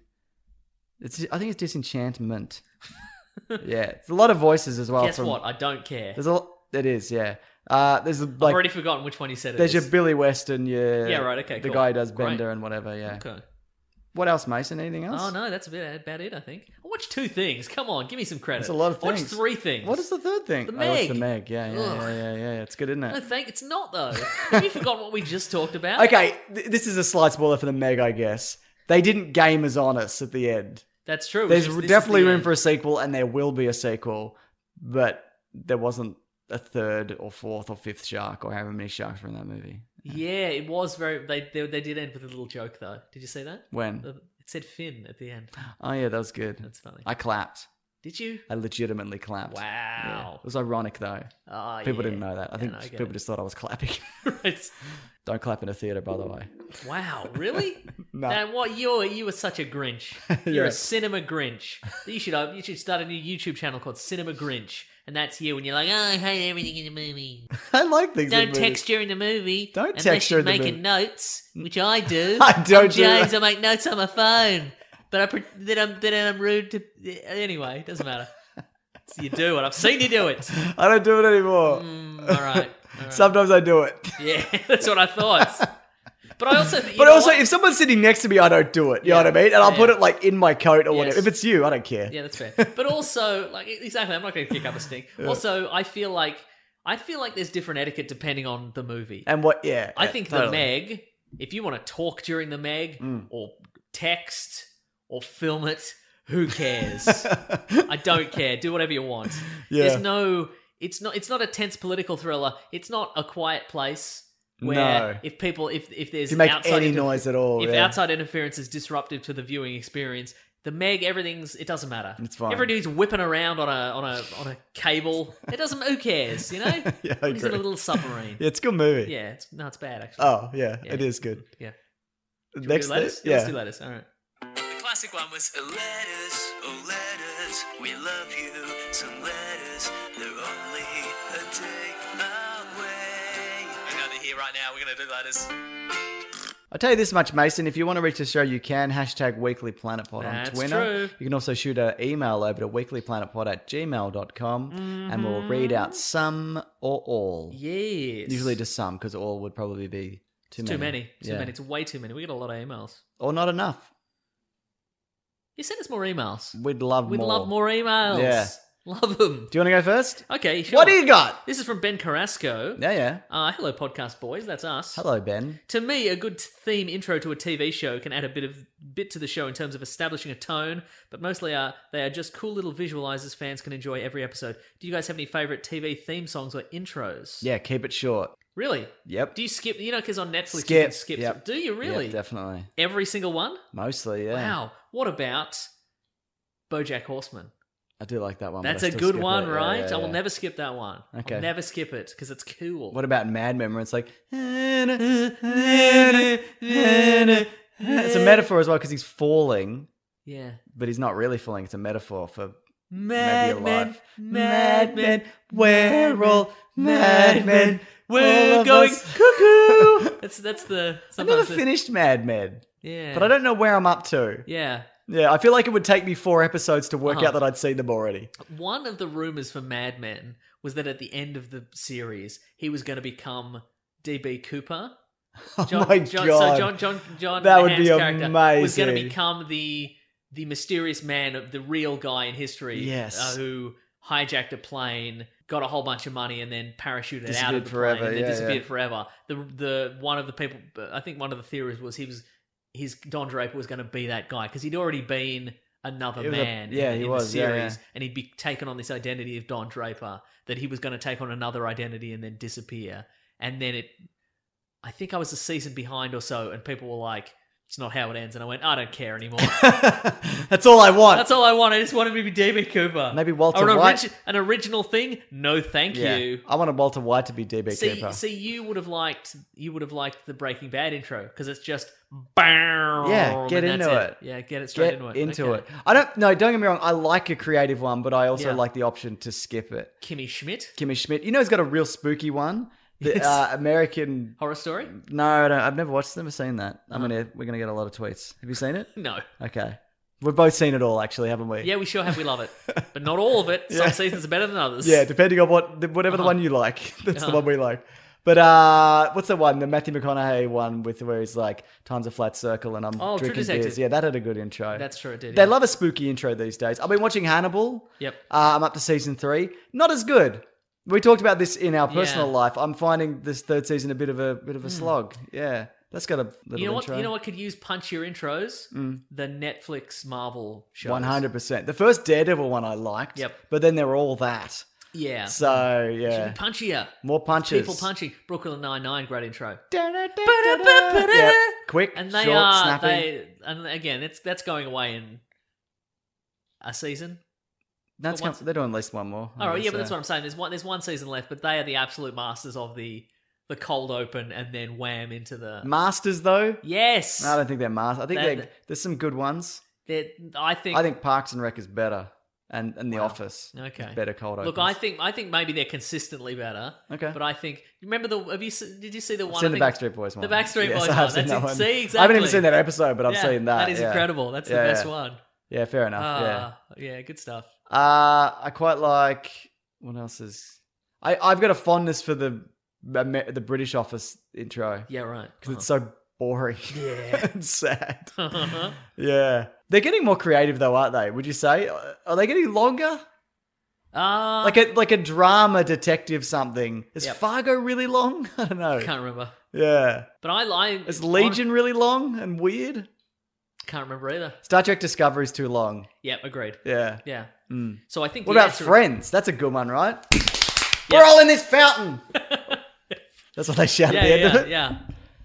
It's. I think it's Disenchantment. yeah. It's a lot of voices as well. Guess from, what? I don't care. There's a. lot- It is. Yeah. Uh, there's I've like. already forgotten which one you said it There's is. your Billy West and your. Yeah, right, okay, The cool. guy who does Great. Bender and whatever. Yeah. Okay. What else, Mason? Anything else? Oh no, that's a bit about it. I think I watched two things. Come on, give me some credit. That's a lot of I watched things. three things. What is the third thing? The Oh, it's Meg. the Meg. Yeah, yeah, Ugh. yeah, yeah, yeah. It's good, isn't No, it? thank. It's not though. Have you forgotten what we just talked about? Okay, th- this is a slight spoiler for the Meg, I guess. They didn't game us on us at the end. That's true. There's This is- this is definitely the room end. for a sequel, and there will be a sequel, but there wasn't a third or fourth or fifth shark or however many sharks were in that movie. Yeah, it was very. They, they they did end with a little joke though. Did you see that? When? It said Finn at the end. Oh yeah, that was good. That's funny. I clapped. Did you? I legitimately clapped. Wow. Yeah. It was ironic though. Oh, People yeah. didn't know that. I Yeah, think no, I get people it. just thought I was clapping. Right. Don't clap in a theater, by the way. Wow, really? No. Now, what you you were such a Grinch. You're Yeah. a cinema Grinch. You should uh, you should start a new YouTube channel called Cinema Grinch, and that's you. And you're like, oh, I hate everything in the movie. I like things. in Don't movies. text during the movie. Don't unless text you're during the making movie. notes, which I do. I don't I'm do James. that. I make notes on my phone, but I pre- then I'm then I'm rude to. Anyway, it doesn't matter. So you do it. I've seen you do it. I don't do it anymore. Mm, all right. All right. Sometimes I do it. Yeah, that's what I thought. But I also, you But know also, what? if someone's sitting next to me, I don't do it. You Yeah. know what I mean? And I'll Yeah. put it like in my coat or Yes. whatever. If it's you, I don't care. Yeah, that's fair. But also, like exactly, I'm not going to kick up a stink. Also, I feel like I feel like there's different etiquette depending on the movie. And what? Yeah. I yeah, think totally. the Meg, if you want to talk during the Meg Mm. or text or film it, who cares? I don't care. Do whatever you want. Yeah. There's no. It's not. It's not a tense political thriller. It's not A Quiet Place. Where No. if people if if there's If you make outside any interfe- noise at all, if yeah. outside interference is disruptive to the viewing experience, The Meg, everything's it doesn't matter. It's fine. Every dude's whipping around on a on a on a cable. It doesn't. Who cares? You know. Yeah, I He's in a agree. little submarine. Yeah, it's a good movie. Yeah, it's no, it's bad actually. Oh, yeah, Yeah. it is good. Yeah. Next do letters? thing- Yeah, yeah. let's do letters. All right. The classic one was letters, oh letters, we love you. Some letters, they're only a day away. I know they're here right now. We're gonna do letters. I'll tell you this much, Mason. If you want to reach the show, you can. Hashtag Weekly Planet Pod on That's Twitter. true. You can also shoot an email over to weeklyplanetpod at gmail dot com and we'll read out some or all. Yes. Usually just some, because all would probably be too It's many. too many. Too Yeah. many. It's way too many. We get a lot of emails. Or not enough. You send us more emails. We'd love We'd more. love more emails. Yeah. Love them. Do you want to go first? Okay, sure. What do you got? This is from Ben Carrasco. Yeah, yeah. Uh, hello, podcast boys. That's us. Hello, Ben. To me, a good theme intro to a T V show can add a bit of bit to the show in terms of establishing a tone, but mostly are they are just cool little visualizers fans can enjoy every episode. Do you guys have any favorite T V theme songs or intros? Yeah, keep it short. Really? Yep. Do you skip? You know, because on Netflix you Skip. can skip. Yep. Do you really? Yep, definitely. Every single one? Mostly, yeah. Wow. What about BoJack Horseman? I do like that one. but That's I a still good skip one, it. Yeah, right? yeah, I will yeah. never skip that one. Okay. I'll never skip it because it's cool. What about Mad Men, where it's like... It's a metaphor as well, because he's falling, Yeah. but he's not really falling. It's a metaphor for Mad maybe a Men, life. Mad Men, we're all Mad Men. all We're of going us. cuckoo. That's that's the. I never sometimes the- finished Mad Men, Yeah. but I don't know where I'm up to. Yeah. Yeah, I feel like it would take me four episodes to work Uh-huh. out that I'd seen them already. One of the rumors for Mad Men was that at the end of the series, he was going to become D B Cooper. Oh John, my John, god. So John, John, John, That would Hamm's be character was going to amazing. become the the mysterious man, the real guy in history, Yes. uh, who hijacked a plane, got a whole bunch of money, and then parachuted out Disappeared of the forever, plane, and then yeah, disappeared yeah. forever. The the one of the people, I think one of the theories was he was his Don Draper was going to be that guy because he'd already been another He was a- man yeah, in, he in was, the yeah, series, yeah. and he'd be taken on this identity of Don Draper that he was going to take on another identity and then disappear, and then it. I think I was a season behind or so, and people were like, "It's not how it ends," and I went, "I don't care anymore." That's all I want. That's all I want. I just wanted to be D B Cooper. Maybe Walter or an, White. origi- an original thing? No, thank Yeah. you. I wanted Walter White to be D B See, Cooper. see, you would have liked you would have liked the Breaking Bad intro because it's just bam. Yeah, get and that's into it. Yeah, get it straight Get into it. into Okay. it. I don't. No, don't get me wrong. I like a creative one, but I also Yeah. like the option to skip it. Kimmy Schmidt Kimmy Schmidt. You know, he's got a real spooky one. The Yes. uh, American. horror story. No, no, I've never watched. Never seen that. I'm Uh-huh. gonna. We're gonna get a lot of tweets. Have you seen it? No. Okay. We've both seen it all, actually, haven't we? Yeah, we sure have. We love it, but not all of it. Some Yeah. seasons are better than others. Yeah, depending on what, whatever the Uh-huh. one you like. That's the Uh-huh. one we like. But uh, what's the one? The Matthew McConaughey one with where he's like, "Time's a flat circle," and I'm Oh, True drinking Detective. beers. Yeah, that had a good intro. That's true. It did. They yeah. love a spooky intro these days. I've been watching Hannibal. Yep. Uh, I'm up to season three. Not as good. We talked about this in our personal Yeah. life. I'm finding this third season a bit of a bit of a slog. Yeah, that's got a little You know what? intro. You know what could use punchier intros? The Netflix Marvel shows. One hundred percent. The first Daredevil one I liked. Yep. But then they were all that. Yeah. So Should yeah, be punchier. more punches. People punching. Brooklyn Nine Nine, great intro. Yep. Quick, And they short, are snappy. they. And again, it's that's going away in a season. That's but once- com- they're doing at least one more. Oh yeah, but that's what I'm saying. There's one. There's one season left, but they are the absolute masters of the the cold open and then wham into the. Masters though. Yes. No, I don't think they're masters. I think They're- they're, there's some good ones. They're- I think. I think Parks and Rec is better, and and The Wow. Office. Okay. is better cold Look, opens. I think I think maybe they're consistently better. Okay. But I think remember the have you se- did you see the one? I've seen I the think- Backstreet Boys one. The Backstreet Yes, Boys I have one. seen That's that it. one. See, exactly. I haven't even seen that episode, but I've Yeah, seen that. That is yeah. incredible. That's Yeah, the best yeah. one. Yeah, fair enough. yeah. Ah, yeah, good stuff. Uh, I quite like. What else is? I I've got a fondness for the the British Office intro Yeah, right. because it's so boring. Yeah. and sad. Uh-huh. Yeah, they're getting more creative though, aren't they? Would you say? Are they getting longer? Uh, Like a like a drama detective something. Is Yep. Fargo really long? I don't know. can't remember. Yeah. But I like. Is Legion really long and weird? Can't remember either. Star Trek Discovery's too long. Yep, agreed. Yeah. Yeah. Mm. So I think. What the about answer- Friends? That's a good one, right? We're all in this fountain. That's what they shout Yeah, at the end yeah, of it. yeah.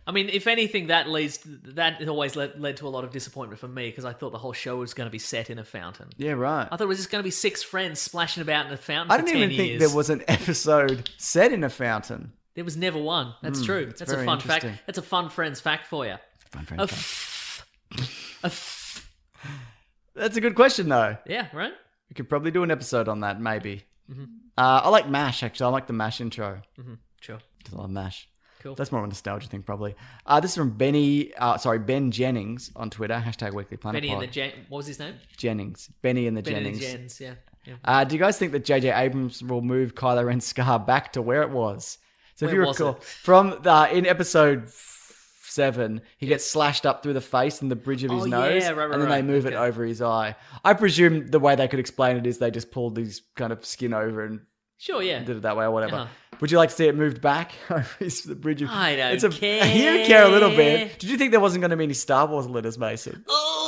I mean, if anything, that leads that always led, led to a lot of disappointment for me because I thought the whole show was going to be set in a fountain. Yeah, right. I thought it was just going to be six friends splashing about in a fountain. I for didn't ten even think years. there was an episode set in a fountain. There was never one. That's true. it's That's a very fun fact. interesting. That's a fun friends fact for you. Fun friend A fact. f- a f- That's a good question, though. yeah, right. We could probably do an episode on that, maybe. Mm-hmm. Uh, I like MASH, actually. I like the MASH intro. Mm-hmm. Sure. Because I love MASH. Cool. That's more of a nostalgia thing, probably. Uh, this is from Benny, uh, sorry, Ben Jennings on Twitter, hashtag Weekly Planet Benny and Pod. the Jen- what was his name? Jennings. Benny and the Benny Jennings. and the Jens. Yeah. yeah. Uh, do you guys think that J J Abrams will move Kylo Ren's scar back to where it was? So if Where you was recall, it? from the, in episode f- seven, he gets slashed up through the face and the bridge of his Oh, nose, yeah, right, right, and then right. they move it Okay. over his eye. I presume the way they could explain it is they just pulled his kind of skin over and Sure. Yeah. did it that way or whatever. Uh-huh. Would you like to see it moved back over his, the bridge of... I don't it's a, care. You care a little bit. Did you think there wasn't going to be any Star Wars letters, Mason?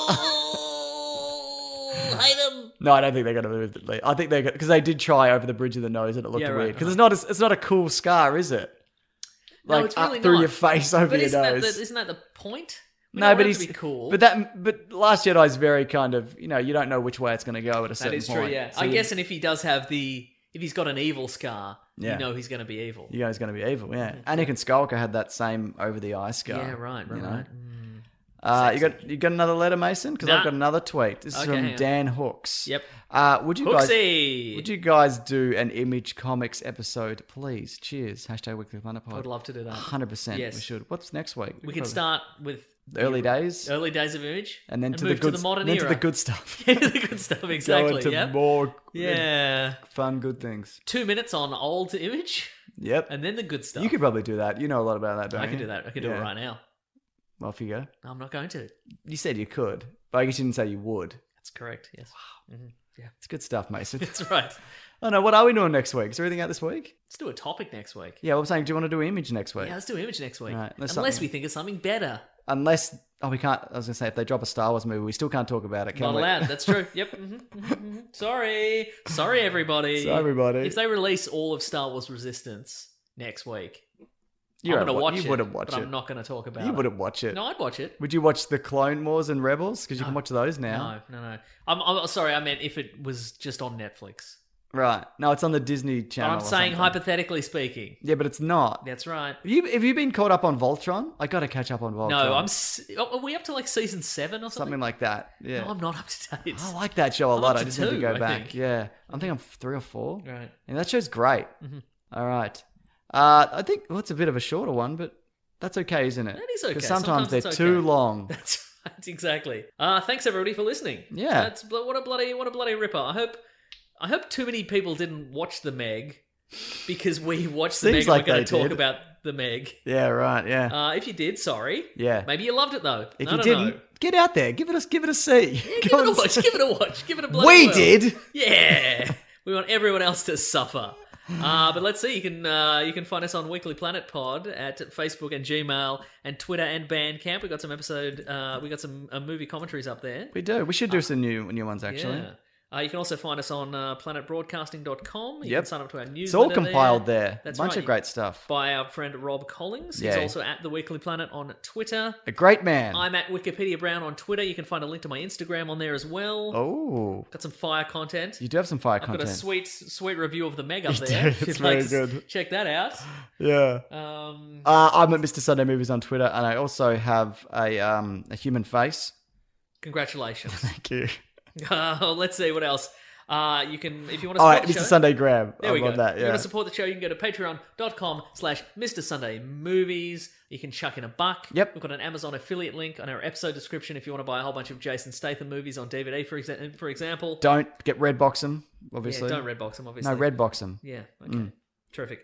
Oh, hate them. No, I don't think they're going to move it. I think they're because they did try over the bridge of the nose and it looked Yeah, right, weird. Because right. it's not a, it's not a cool scar, is it? No, Like it's up really through not. your face over But your isn't nose. that, the, isn't that the point? We no, don't but want it he's to be cool. But that but Last Jedi is very kind of you know you don't know which way it's going to go at a certain that is point. true. Yeah. So I you- guess, and if he does have the, if he's got an evil scar, Yeah. you know he's going to be evil. you guys going to be evil. Yeah, Anakin Skywalker had that same over the eye scar. Yeah, right, right, you know? right. Mm. Uh, you got you got another letter, Mason? Because Nah. I've got another tweet. This is Okay, hang from on. Dan Hooks. Yep. Uh, would you guys Hooksy. would you guys do an Image Comics episode, please? Cheers. Hashtag Weekly Planet Pod. I would love to do that. Hundred percent. Yes. We should. What's next week? We can Probably- start with the early days, early days of Image, and then to move the good to the modern then era. to the good stuff. Yeah, the good stuff. Go Exactly. into Yeah. more Yeah. fun, good things. Two minutes on old Image, Yep. and then the good stuff. You could probably do that. You know a lot about that, don't I you? could do that. I could do Yeah. it right now. Well, off you go. No, I'm not going to. You said you could, but I guess you didn't say you would. That's correct. Yes. Wow. hmm Yeah. It's good stuff, Mason. That's right. Oh no, what are we doing next week? Is there anything out this week? Let's do a topic next week. Yeah, well, I'm saying, do you want to do Image next week? Yeah, let's do Image next week. Right, Unless there's something- we think of something better. Unless, oh, we can't. I was going to say, if they drop a Star Wars movie, we still can't talk about it, can Not we? allowed. That's true. Yep. hmm hmm Sorry. Sorry, everybody. Sorry, everybody. If they release all of Star Wars Resistance next week, You I'm don't going to wa- watch you it. wouldn't watch but it. I'm not going to talk about You it. wouldn't watch it. No, I'd watch it. Would you watch the Clone Wars and Rebels? Because you can watch those now. No, no, no. I'm, I'm sorry. I meant if it was just on Netflix. Right. No, it's on the Disney But Channel. I'm or saying something. hypothetically speaking. Yeah, but it's not. That's right. Have you, have you been caught up on Voltron? I got to catch up on Voltron. No, I'm. s- oh, Are we up to like season seven or something? Something like that. Yeah. No, I'm not up to date. I like that show a I'm lot. up I to just need to two, go I back. think. Yeah. I think I'm three or four. Right. And that show's great. Mm-hmm. All right. Uh, I think, well, it's a bit of a shorter one, but that's okay, isn't it? That is okay. Because sometimes, Sometimes they're it's too okay. long. That's right. Exactly. Uh, thanks everybody for listening. Yeah. That's bl- what a bloody what a bloody ripper. I hope I hope too many people didn't watch the Meg because we watched the Seems Meg. like and we're going they to talk did. about the Meg. Yeah, right. Yeah. Uh, if you did, sorry. Yeah. Maybe you loved it though. if I you don't didn't, know. get out there. Give it a, give it a C. Give Go it a and watch. see- Give it a watch. Give it a bloody We whirl. did. Yeah. We want everyone else to suffer. Uh, but let's see. You can uh, you can find us on Weekly Planet Pod at Facebook and Gmail and Twitter and Bandcamp. We got some episode. Uh, we got some uh, movie commentaries up there. We do. We should do some new new ones, actually. Yeah. Uh, you can also find us on uh, planet broadcasting dot com. You Yep. can sign up to our newsletter. It's all compiled there. there. That's Bunch right. of great stuff. By our friend Rob Collins. Yeah. He's also at The Weekly Planet on Twitter. A great man. I'm at Wikipedia Brown on Twitter. You can find a link to my Instagram on there as well. Oh, Got some fire content. you do have some fire I've content. got a sweet, sweet review of the Meg up You there. do. if It's you'd like very to good. Check that out. Yeah. Um, Uh, I'm at Mister Sunday Movies on Twitter, and I also have a um a human face. congratulations. Thank you. uh, let's see what else. Uh, you can, if you want to All support right, the Mister show. Sunday Graham. There I we love go. that. If you Yeah. want to support the show, you can go to patreon.com slash Mr. Sunday Movies. You can chuck in a buck. Yep. We've got an Amazon affiliate link on our episode description if you want to buy a whole bunch of Jason Statham movies on D V D, for, exa- for example. Don't get Redbox them, yeah, obviously. don't redbox them, obviously. No, Redbox them. Yeah, okay. Terrific.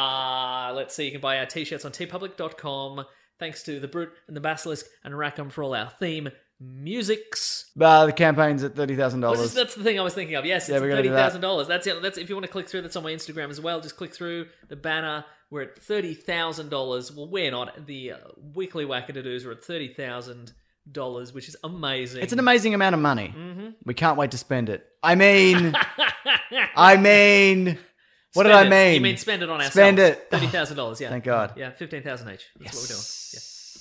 Uh, let's see, you can buy our t-shirts on t public dot com. Thanks to The Brute and The Basilisk and Rackham for all our theme musics. Uh, the campaign's at thirty thousand Well, dollars. that's the thing I was thinking of. Yes, Yeah, it's we gotta thirty do that. thousand dollars. That's it. That's if you want to click through. That's on my Instagram as well. Just click through the banner. We're at thirty thousand dollars. Well, we're not. The uh, weekly Wackadadoos are at thirty thousand dollars, which is amazing. It's an amazing amount of money. Mm-hmm. We can't wait to spend it. I mean, I mean, what Spend did I it. mean? You mean spend it on ourselves? Spend it. Thirty thousand dollars. Yeah. Thank God. Yeah, fifteen thousand each. That's what we're doing. Yeah.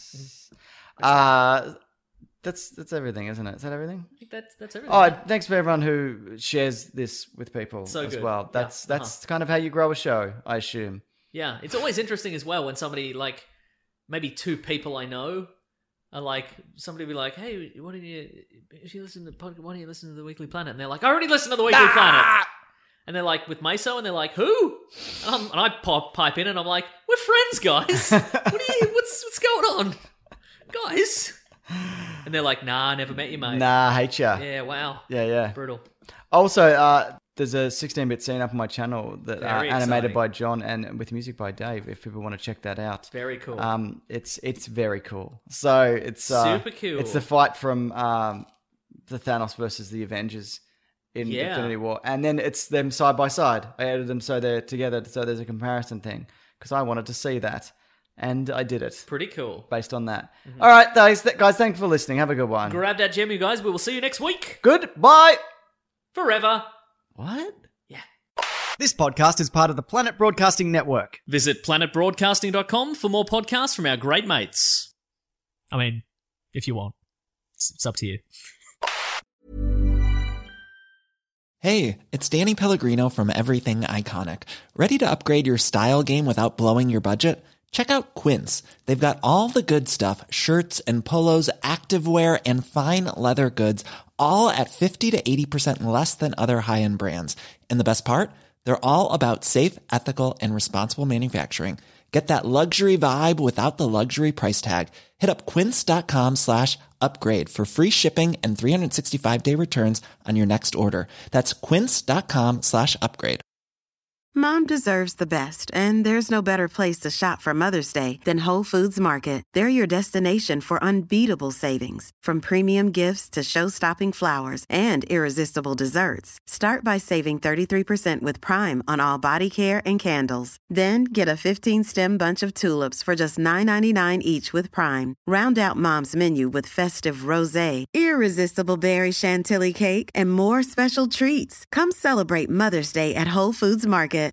Uh, that's that's everything, isn't it? Is that everything? I think that's that's everything. Oh, thanks for everyone who shares this with people So as good. well. Yeah. That's that's kind of how you grow a show, I assume. Yeah, it's always interesting as well when somebody, like, maybe two people I know are like, somebody will be like, hey, why don't you, if you listen to the podcast, why don't you listen to the Weekly Planet? And they're like, I already listened to the Weekly Planet. And they're like, with Meso, and they're like, who? And, I'm, and I pop, pipe in and I'm like, we're friends, guys. What are you, what's, what's going on? Guys. And they're like, nah, I never met you, mate. Nah, I hate ya. Yeah, wow. Yeah, yeah. Brutal. Also, uh, there's a sixteen-bit scene up on my channel that uh, Very animated exciting. by John and with music by Dave. If people want to check that out, Very cool. Um, it's it's very cool. So it's uh, Super cool. It's the fight from um, the Thanos versus the Avengers in Yeah. Infinity War, and then it's them side by side. I edited them so they're together, so there's a comparison thing because I wanted to see that, and I did it Pretty cool. based on that. All right, guys, th- guys, thanks for listening. Have a good one. Grab that gem, you guys. We will see you next week. Goodbye. Forever. What? Yeah. This podcast is part of the Planet Broadcasting Network. Visit planet broadcasting dot com for more podcasts from our great mates. I mean, if you want. It's, it's up to you. Hey, it's Danny Pellegrino from Everything Iconic. Ready to upgrade your style game without blowing your budget? Check out Quince. They've got all the good stuff, shirts and polos, activewear, and fine leather goods, all at fifty to eighty percent less than other high-end brands. And the best part? They're all about safe, ethical, and responsible manufacturing. Get that luxury vibe without the luxury price tag. Hit up quince.com slash upgrade for free shipping and three sixty-five day returns on your next order. That's quince.com slash upgrade. Mom deserves the best, and there's no better place to shop for Mother's Day than Whole Foods Market. They're your destination for unbeatable savings, from premium gifts to show-stopping flowers and irresistible desserts. Start by saving thirty-three percent with Prime on all body care and candles. Then get a fifteen-stem bunch of tulips for just nine ninety-nine each with Prime. Round out Mom's menu with festive rosé, irresistible berry chantilly cake, and more special treats. Come celebrate Mother's Day at Whole Foods Market.